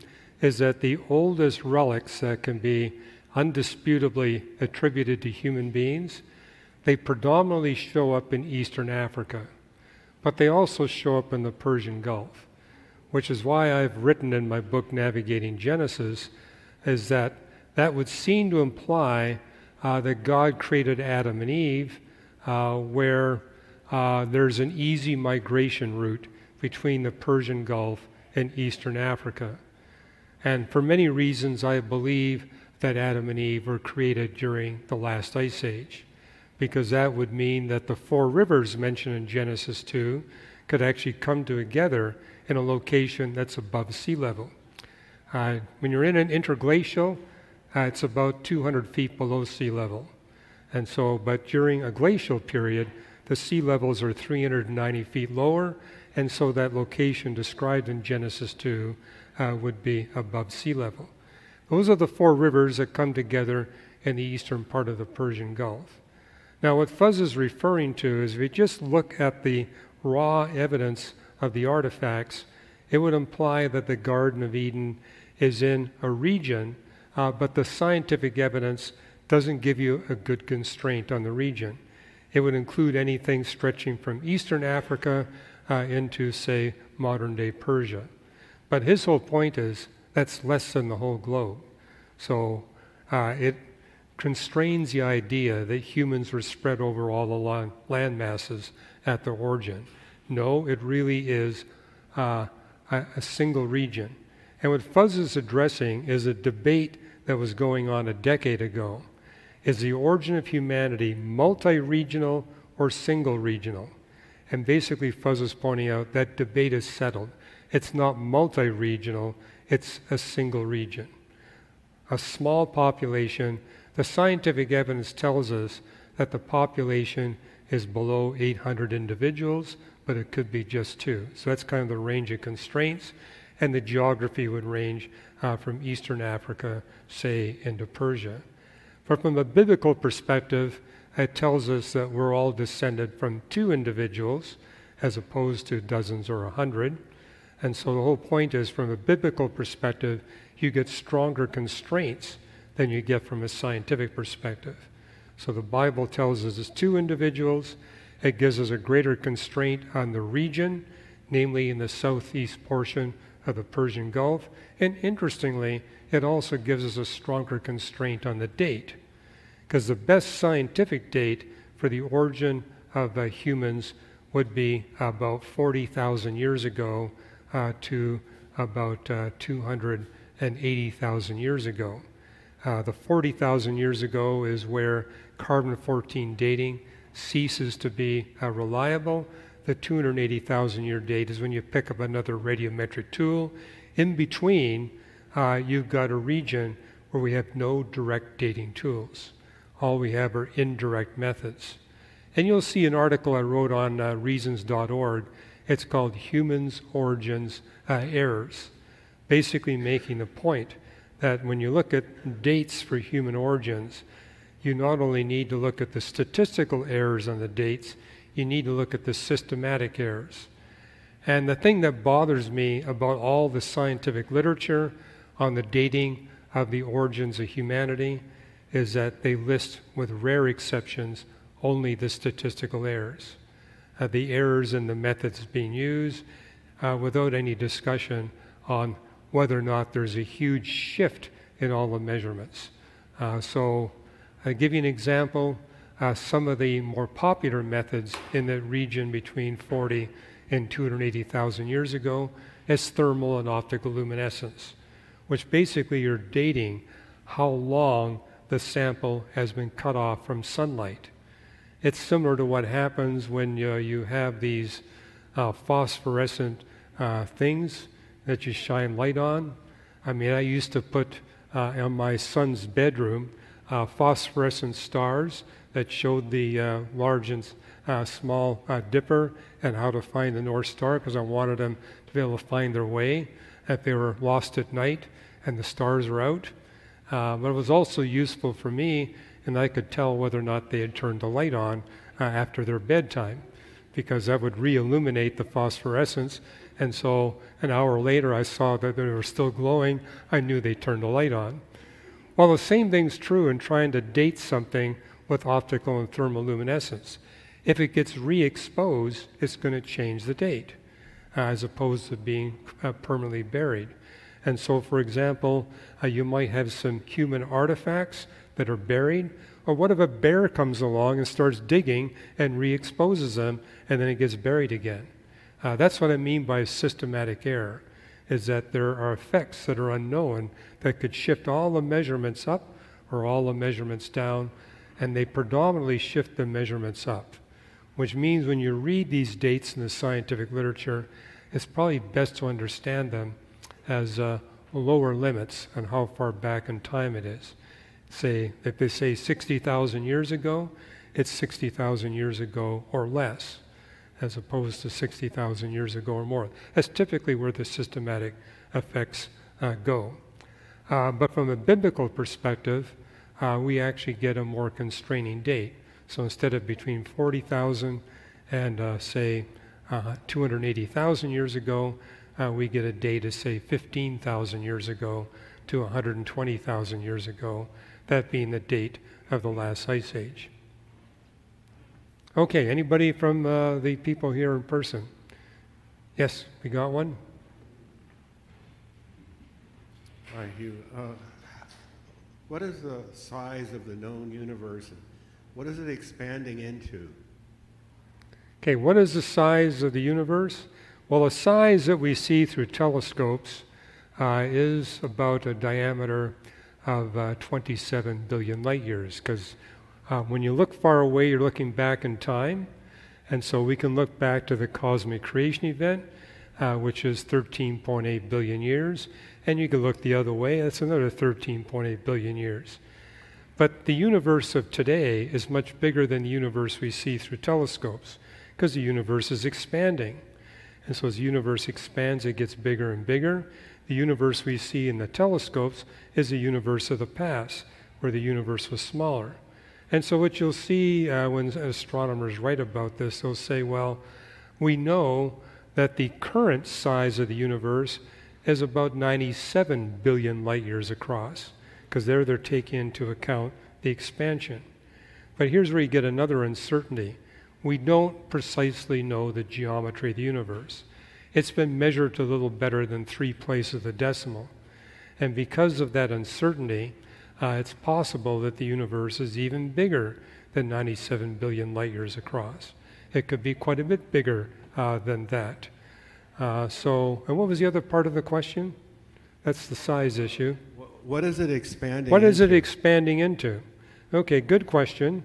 is that the oldest relics that can be undisputably attributed to human beings, they predominantly show up in Eastern Africa, but they also show up in the Persian Gulf, which is why I've written in my book, Navigating Genesis, is that that would seem to imply uh, that God created Adam and Eve, uh, where uh, there's an easy migration route between the Persian Gulf and Eastern Africa. And for many reasons, I believe that Adam and Eve were created during the last ice age, because that would mean that the four rivers mentioned in Genesis two could actually come together in a location that's above sea level. Uh, when you're in an interglacial, uh, it's about two hundred feet below sea level. And so, but during a glacial period, the sea levels are three hundred ninety feet lower, and so that location described in Genesis two uh, would be above sea level. Those are the four rivers that come together in the eastern part of the Persian Gulf. Now, what Fuz is referring to is if we just look at the raw evidence of the artifacts, it would imply that the Garden of Eden is in a region, uh, but the scientific evidence doesn't give you a good constraint on the region. It would include anything stretching from Eastern Africa uh, into, say, modern-day Persia. But his whole point is that's less than the whole globe. So uh, it constrains the idea that humans were spread over all the land masses at the origin. No, it really is uh, a, a single region. And what Fuz is addressing is a debate that was going on a decade ago. Is the origin of humanity multi-regional or single-regional? And basically Fuz is pointing out that debate is settled. It's not multi-regional, it's a single region. A small population. The scientific evidence tells us that the population is below eight hundred individuals, but it could be just two. So that's kind of the range of constraints, and the geography would range uh, from Eastern Africa, say, into Persia. But from a biblical perspective, it tells us that we're all descended from two individuals as opposed to dozens or a hundred. And so the whole point is, from a biblical perspective, you get stronger constraints than you get from a scientific perspective. So the Bible tells us it's two individuals. It gives us a greater constraint on the region, namely in the southeast portion of the Persian Gulf. And interestingly, it also gives us a stronger constraint on the date, because the best scientific date for the origin of uh, humans would be about forty thousand years ago uh, to about uh, two hundred eighty thousand years ago. Uh, the forty thousand years ago is where carbon fourteen dating ceases to be uh, reliable. The two hundred eighty thousand year date is when you pick up another radiometric tool. In between, uh, you've got a region where we have no direct dating tools. All we have are indirect methods. And you'll see an article I wrote on uh, reasons dot org. It's called Humans, Origins, uh, Errors, basically making the point that when you look at dates for human origins, you not only need to look at the statistical errors on the dates, you need to look at the systematic errors. And the thing that bothers me about all the scientific literature on the dating of the origins of humanity is that they list, with rare exceptions, only the statistical errors. Uh, the errors in the methods being used uh, without any discussion on whether or not there's a huge shift in all the measurements. Uh, so I'll give you an example. Uh, some of the more popular methods in the region between forty and two hundred eighty thousand years ago is thermal and optical luminescence, which basically you're dating how long the sample has been cut off from sunlight. It's similar to what happens when you, you have these uh, phosphorescent uh, things that you shine light on. I mean, I used to put uh, in my son's bedroom uh, phosphorescent stars that showed the uh, large and uh, small uh, dipper and how to find the North Star, because I wanted them to be able to find their way if they were lost at night and the stars were out. Uh, but it was also useful for me, and I could tell whether or not they had turned the light on uh, after their bedtime, because that would re-illuminate the phosphorescence. And so an hour later I saw that they were still glowing. I knew they turned the light on. Well, the same thing's true in trying to date something with optical and thermoluminescence. If it gets re-exposed, it's going to change the date, uh, as opposed to being uh, permanently buried. And so, for example, uh, you might have some human artifacts that are buried, or what if a bear comes along and starts digging and re-exposes them, and then it gets buried again? Uh, that's what I mean by systematic error, is that there are effects that are unknown that could shift all the measurements up or all the measurements down, and they predominantly shift the measurements up, which means when you read these dates in the scientific literature, it's probably best to understand them as uh, lower limits on how far back in time it is. Say, if they say sixty thousand years ago, it's sixty thousand years ago or less, as opposed to sixty thousand years ago or more. That's typically where the systematic effects uh, go. Uh, but from a biblical perspective, uh, we actually get a more constraining date. So instead of between forty thousand and, uh, say, uh, two hundred eighty thousand years ago, uh, we get a date of, say, fifteen thousand years ago to one hundred twenty thousand years ago, that being the date of the last ice age. Okay, anybody from uh, the people here in person? Yes, we got one? Hi, Hugh. Uh, what is the size of the known universe, and what is it expanding into? Okay, what is the size of the universe? Well, the size that we see through telescopes uh, is about a diameter of uh, twenty-seven billion light years, because uh, when you look far away, you're looking back in time, and so we can look back to the cosmic creation event, uh, which is thirteen point eight billion years, and you can look the other way, that's another thirteen point eight billion years. But the universe of today is much bigger than the universe we see through telescopes, because the universe is expanding. And so as the universe expands, it gets bigger and bigger. The universe we see in the telescopes is the universe of the past, where the universe was smaller. And so what you'll see uh, when astronomers write about this, they'll say, well, we know that the current size of the universe is about ninety-seven billion light years across, because there they're taking into account the expansion. But here's where you get another uncertainty. We don't precisely know the geometry of the universe. It's been measured to a little better than three places of the decimal. And because of that uncertainty, uh, it's possible that the universe is even bigger than ninety-seven billion light years across. It could be quite a bit bigger uh, than that. Uh, so, and what was the other part of the question? That's the size issue. What is it expanding What is into? it expanding into? Okay, good question.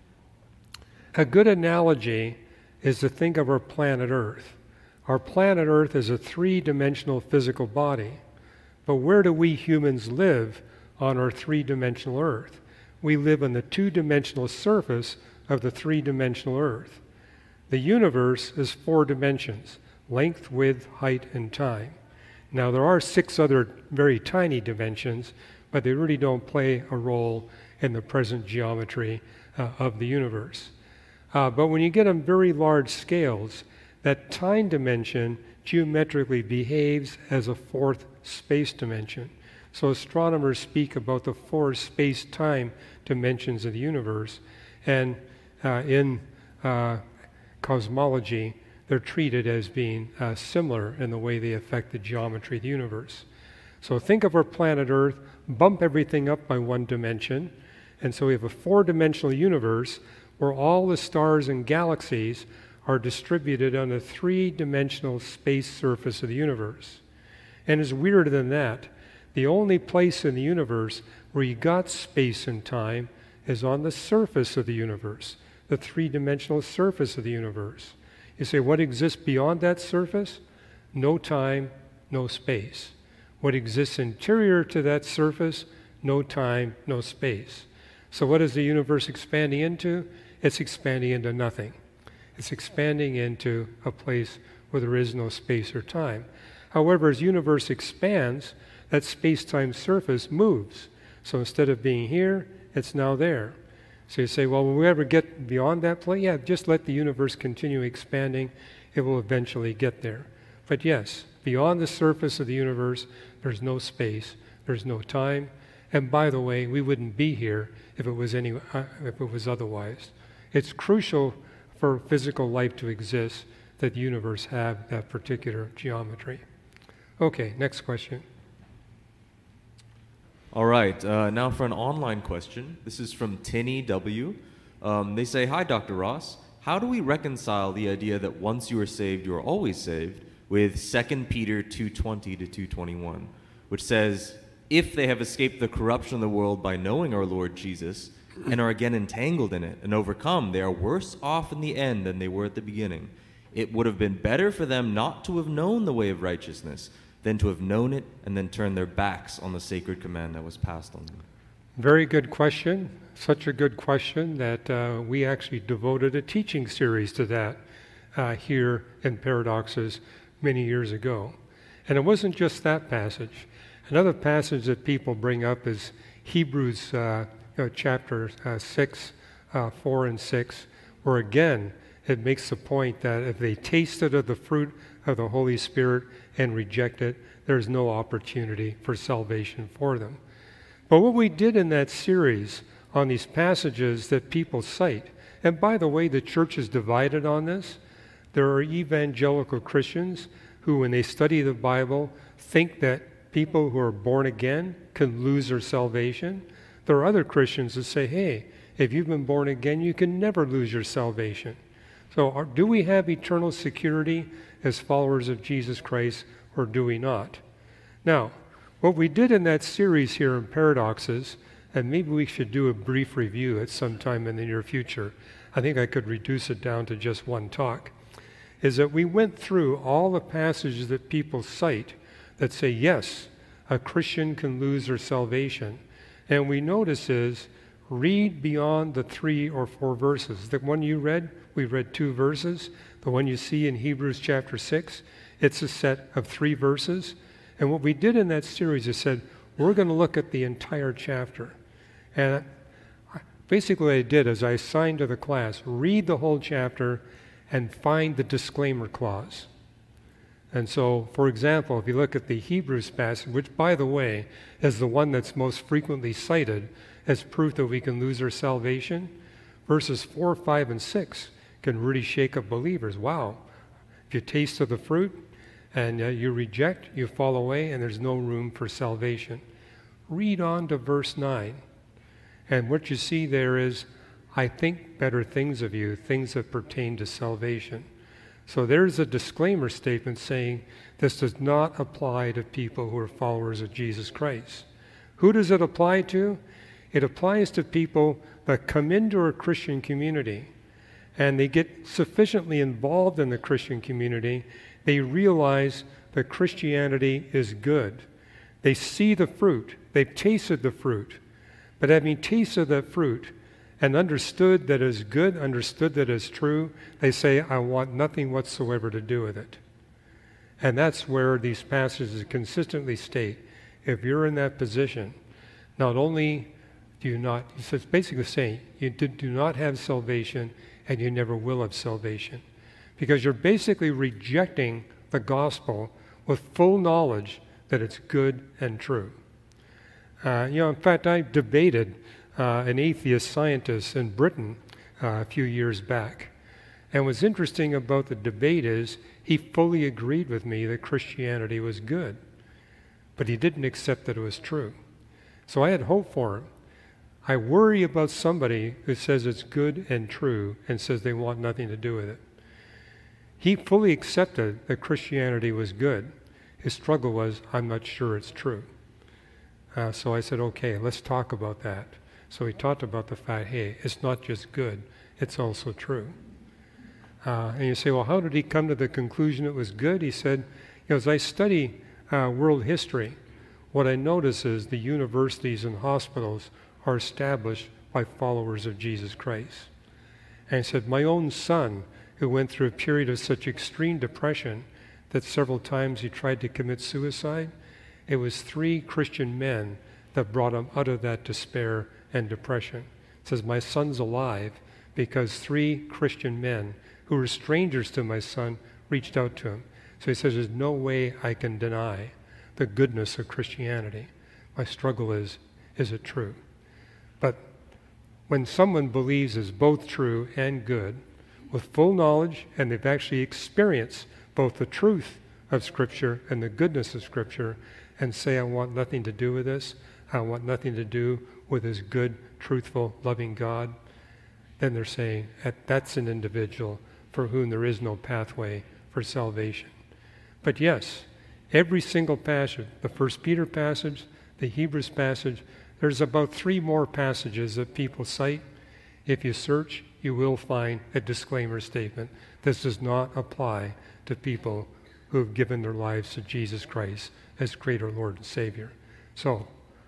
A good analogy is to think of our planet Earth. Our planet Earth is a three-dimensional physical body. But where do we humans live on our three-dimensional Earth? We live on the two-dimensional surface of the three-dimensional Earth. The universe is four dimensions: length, width, height, and time. Now, there are six other very tiny dimensions, but they really don't play a role in the present geometry uh, of the universe. Uh, but when you get on very large scales, that time dimension geometrically behaves as a fourth space dimension. So astronomers speak about the four space-time dimensions of the universe, and uh, in uh, cosmology, they're treated as being uh, similar in the way they affect the geometry of the universe. So think of our planet Earth, bump everything up by one dimension, and so we have a four-dimensional universe where all the stars and galaxies are distributed on a three-dimensional space surface of the universe. And it's weirder than that. The only place in the universe where you got space and time is on the surface of the universe, the three-dimensional surface of the universe. You say, what exists beyond that surface? No time, no space. What exists interior to that surface? No time, no space. So what is the universe expanding into? It's expanding into nothing. It's expanding into a place where there is no space or time. However, as the universe expands, that space-time surface moves. So instead of being here, it's now there. So you say, well, will we ever get beyond that place? Yeah, just let the universe continue expanding. It will eventually get there. But yes, beyond the surface of the universe, there's no space, there's no time. And by the way, we wouldn't be here if it was any, uh, if it was otherwise. It's crucial for physical life to exist that the universe have that particular geometry. Okay, next question. All right, uh, now for an online question. This is from Tinny W. Um, they say, hi, Doctor Ross. How do we reconcile the idea that once you are saved, you are always saved, with Second Peter two twenty to two twenty-one, which says, if they have escaped the corruption of the world by knowing our Lord Jesus and are again entangled in it and overcome, they are worse off in the end than they were at the beginning. It would have been better for them not to have known the way of righteousness than to have known it and then turn their backs on the sacred command that was passed on them. Very good question. Such a good question that uh, we actually devoted a teaching series to that uh, here in Paradoxes many years ago. And it wasn't just that passage. Another passage that people bring up is Hebrews uh, you know, chapter uh, six, uh, four and six, where again it makes the point that if they tasted of the fruit of the Holy Spirit and reject it, there's no opportunity for salvation for them. But what we did in that series on these passages that people cite, and by the way, the church is divided on this. There are evangelical Christians who, when they study the Bible, think that people who are born again can lose their salvation. There are other Christians that say, hey, if you've been born again, you can never lose your salvation. So are, do we have eternal security as followers of Jesus Christ, or do we not? Now, what we did in that series here in Paradoxes, and maybe we should do a brief review at some time in the near future. I think I could reduce it down to just one talk, is that we went through all the passages that people cite that say, yes, a Christian can lose their salvation. And we notice is, read beyond the three or four verses. The one you read, we read two verses. The one you see in Hebrews chapter six, it's a set of three verses. And what we did in that series is said, we're going to look at the entire chapter. And basically what I did is I assigned to the class, read the whole chapter and find the disclaimer clause. And so, for example, if you look at the Hebrews passage, which, by the way, is the one that's most frequently cited as proof that we can lose our salvation, verses four, five, and six can really shake up believers. Wow, if you taste of the fruit and uh, you reject, you fall away, and there's no room for salvation. Read on to verse nine. And what you see there is, I think better things of you, things that pertain to salvation. So there's a disclaimer statement saying this does not apply to people who are followers of Jesus Christ. Who does it apply to? It applies to people that come into a Christian community and they get sufficiently involved in the Christian community, they realize that Christianity is good. They see the fruit. They've tasted the fruit. But having tasted that fruit and understood that it is good, understood that it is true, they say, I want nothing whatsoever to do with it. And that's where these passages consistently state, if you're in that position, not only do you not, so it's basically saying, you do, do not have salvation and you never will have salvation. Because you're basically rejecting the gospel with full knowledge that it's good and true. Uh, you know, in fact, I debated uh, an atheist scientist in Britain uh, a few years back. And what's interesting about the debate is he fully agreed with me that Christianity was good, but he didn't accept that it was true. So I had hope for him. I worry about somebody who says it's good and true and says they want nothing to do with it. He fully accepted that Christianity was good. His struggle was, I'm not sure it's true. Uh, so I said, okay, let's talk about that. So we talked about the fact, hey, it's not just good, it's also true. Uh, and you say, well, how did he come to the conclusion it was good? He said, you know, as I study uh, world history, what I notice is the universities and hospitals are established by followers of Jesus Christ. And he said, my own son, who went through a period of such extreme depression that several times he tried to commit suicide, it was three Christian men that brought him out of that despair and depression. It says, my son's alive because three Christian men who were strangers to my son reached out to him. So he says, there's no way I can deny the goodness of Christianity. My struggle is, is it true? But when someone believes is both true and good, with full knowledge, and they've actually experienced both the truth of Scripture and the goodness of Scripture, and say, I want nothing to do with this, I want nothing to do with this good, truthful, loving God, then they're saying that that's an individual for whom there is no pathway for salvation. But yes, every single passage, the First Peter passage, the Hebrews passage, there's about three more passages that people cite. If you search, you will find a disclaimer statement. This does not apply to people who have given their lives to Jesus Christ as greater Lord and Savior. So,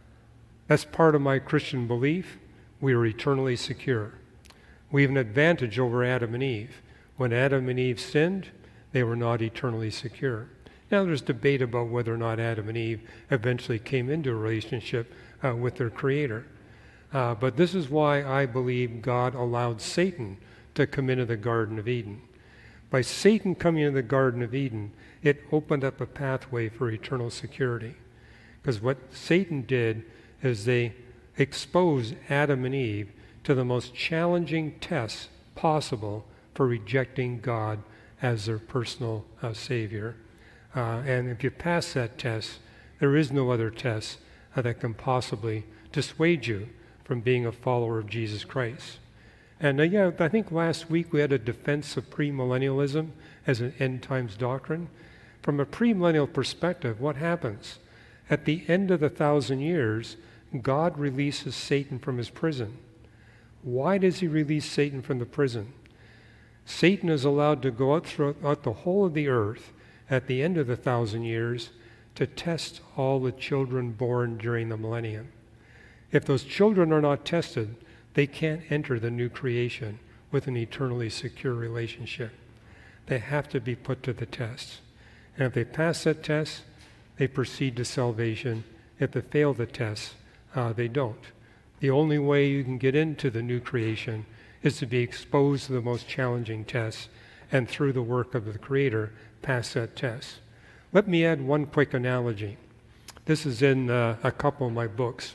that's part of my Christian belief. We are eternally secure. We have an advantage over Adam and Eve. When Adam and Eve sinned, they were not eternally secure. Now there's debate about whether or not Adam and Eve eventually came into a relationship uh, with their Creator. Uh, but this is why I believe God allowed Satan to come into the Garden of Eden. By Satan coming into the Garden of Eden, it opened up a pathway for eternal security. Because what Satan did is they exposed Adam and Eve to the most challenging tests possible for rejecting God as their personal uh, Savior. Uh, and if you pass that test, there is no other test uh, that can possibly dissuade you from being a follower of Jesus Christ. And uh, yeah, I think last week we had a defense of premillennialism as an end times doctrine. From a premillennial perspective, what happens? At the end of the thousand years, God releases Satan from his prison. Why does he release Satan from the prison? Satan is allowed to go out throughout the whole of the earth at the end of the thousand years to test all the children born during the millennium. If those children are not tested, they can't enter the new creation with an eternally secure relationship. They have to be put to the test. And if they pass that test, they proceed to salvation. If they fail the test, uh, they don't. The only way you can get into the new creation is to be exposed to the most challenging tests, and through the work of the Creator, pass that test. Let me add one quick analogy. This is in uh, a couple of my books.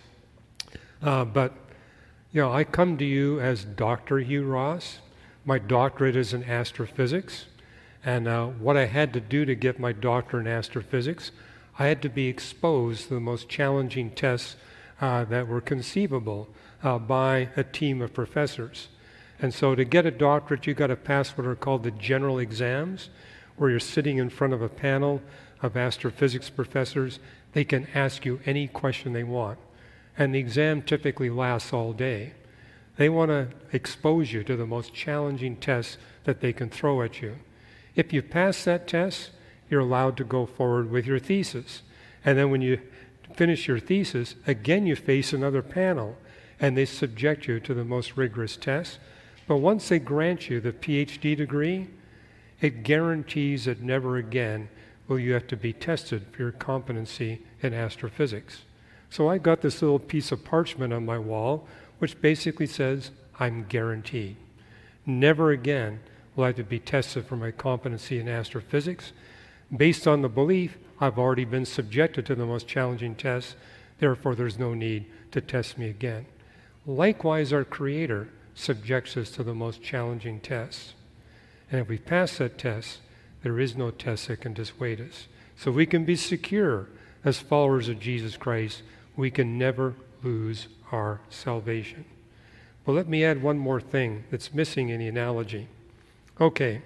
Uh, but, you know, I come to you as Doctor Hugh Ross. My doctorate is in astrophysics. And uh, what I had to do to get my doctorate in astrophysics, I had to be exposed to the most challenging tests uh, that were conceivable uh, by a team of professors. And so to get a doctorate, you've got to pass what are called the general exams, where you're sitting in front of a panel of astrophysics professors. They can ask you any question they want. And the exam typically lasts all day. They want to expose you to the most challenging tests that they can throw at you. If you pass that test, you're allowed to go forward with your thesis. And then when you finish your thesis, again you face another panel, and they subject you to the most rigorous tests. But once they grant you the P H D degree, it guarantees that never again will you have to be tested for your competency in astrophysics. So I got this little piece of parchment on my wall, which basically says, I'm guaranteed. Never again will I have to be tested for my competency in astrophysics. Based on the belief, I've already been subjected to the most challenging tests, therefore there's no need to test me again. Likewise, our Creator subjects us to the most challenging tests. And if we pass that test, there is no test that can dissuade us. So we can be secure as followers of Jesus Christ. We can never lose our salvation. But let me add one more thing that's missing in the analogy. Okay,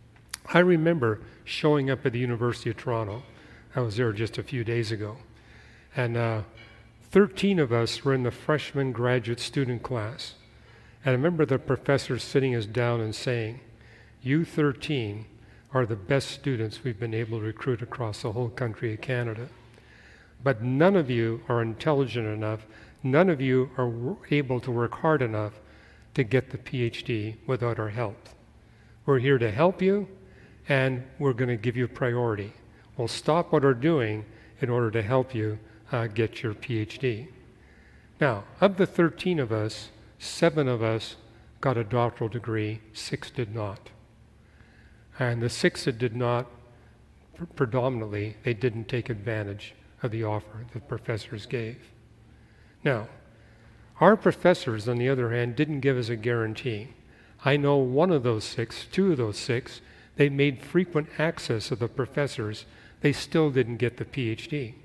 I remember showing up at the University of Toronto. I was there just a few days ago. And uh, thirteen of us were in the freshman graduate student class. And I remember the professor sitting us down and saying, you thirteen are the best students we've been able to recruit across the whole country of Canada. But none of you are intelligent enough, none of you are w- able to work hard enough to get the PhD without our help. We're here to help you, and we're going to give you priority. We'll stop what we're doing in order to help you uh, get your PhD. Now, of the thirteen of us, seven of us got a doctoral degree, six did not. And the six that did not, pr- predominantly, they didn't take advantage of the offer the professors gave. Now, our professors, on the other hand, didn't give us a guarantee. I know one of those six, two of those six, they made frequent access of the professors. They still didn't get the PhD.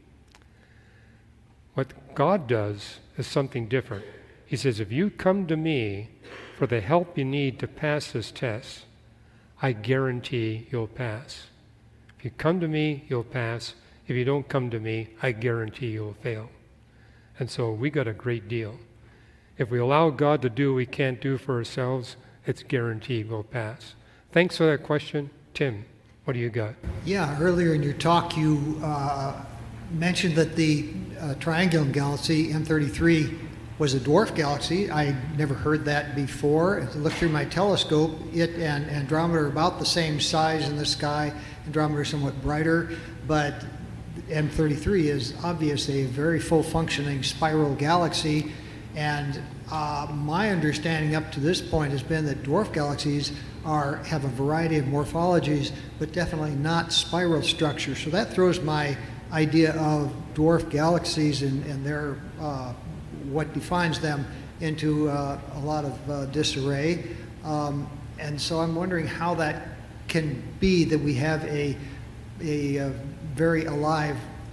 What God does is something different. He says, if you come to me for the help you need to pass this test, I guarantee you'll pass. If you come to me, you'll pass. If you don't come to me, I guarantee you'll fail. And so we got a great deal. If we allow God to do what we can't do for ourselves, it's guaranteed we'll pass. Thanks for that question. Tim, what do you got? Yeah, earlier in your talk you uh, mentioned that the uh, Triangulum Galaxy, M thirty-three, was a dwarf galaxy. I never heard that before. As I looked through my telescope, it and Andromeda are about the same size in the sky. Andromeda is somewhat brighter, but M thirty-three is obviously a very full-functioning spiral galaxy. And uh, my understanding up to this point has been that dwarf galaxies are have a variety of morphologies, but definitely not spiral structure. So that throws my idea of dwarf galaxies and, and their uh, what defines them into uh, a lot of uh, disarray. Um, and so I'm wondering how that can be that we have a, a, a very alive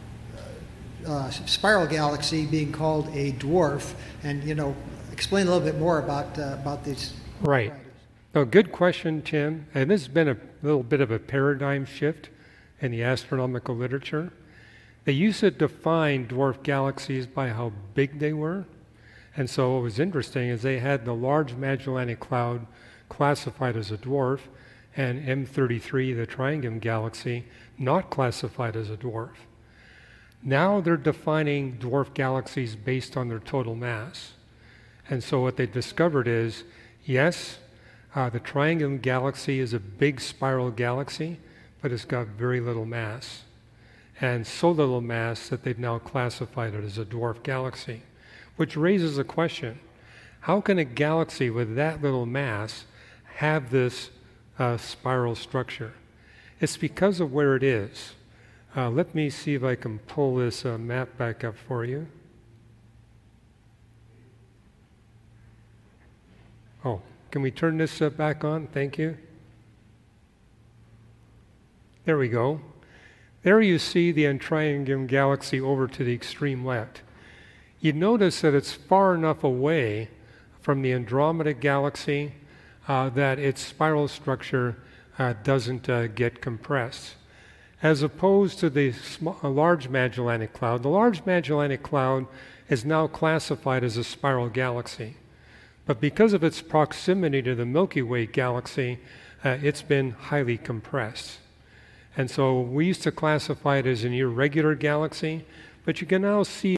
uh, spiral galaxy being called a dwarf. And, you know, explain a little bit more about, uh, about these. Right. No, good question, Tim. And this has been a little bit of a paradigm shift in the astronomical literature. They used to define dwarf galaxies by how big they were. And so what was interesting is they had the Large Magellanic Cloud classified as a dwarf, and M thirty-three, the Triangulum Galaxy, not classified as a dwarf. Now they're defining dwarf galaxies based on their total mass. And so what they discovered is, yes, uh, the Triangulum Galaxy is a big spiral galaxy, but it's got very little mass. And so little mass that they've now classified it as a dwarf galaxy, which raises a question. How can a galaxy with that little mass have this uh, spiral structure? It's because of where it is. Uh, let me see if I can pull this uh, map back up for you. Oh, can we turn this uh, back on? Thank you. There we go. There you see the Triangulum Galaxy over to the extreme left. You notice that it's far enough away from the Andromeda Galaxy uh, that its spiral structure uh, doesn't uh, get compressed. As opposed to the small, uh, Large Magellanic Cloud. The Large Magellanic Cloud is now classified as a spiral galaxy. But because of its proximity to the Milky Way galaxy, uh, it's been highly compressed. And so we used to classify it as an irregular galaxy, but you can now see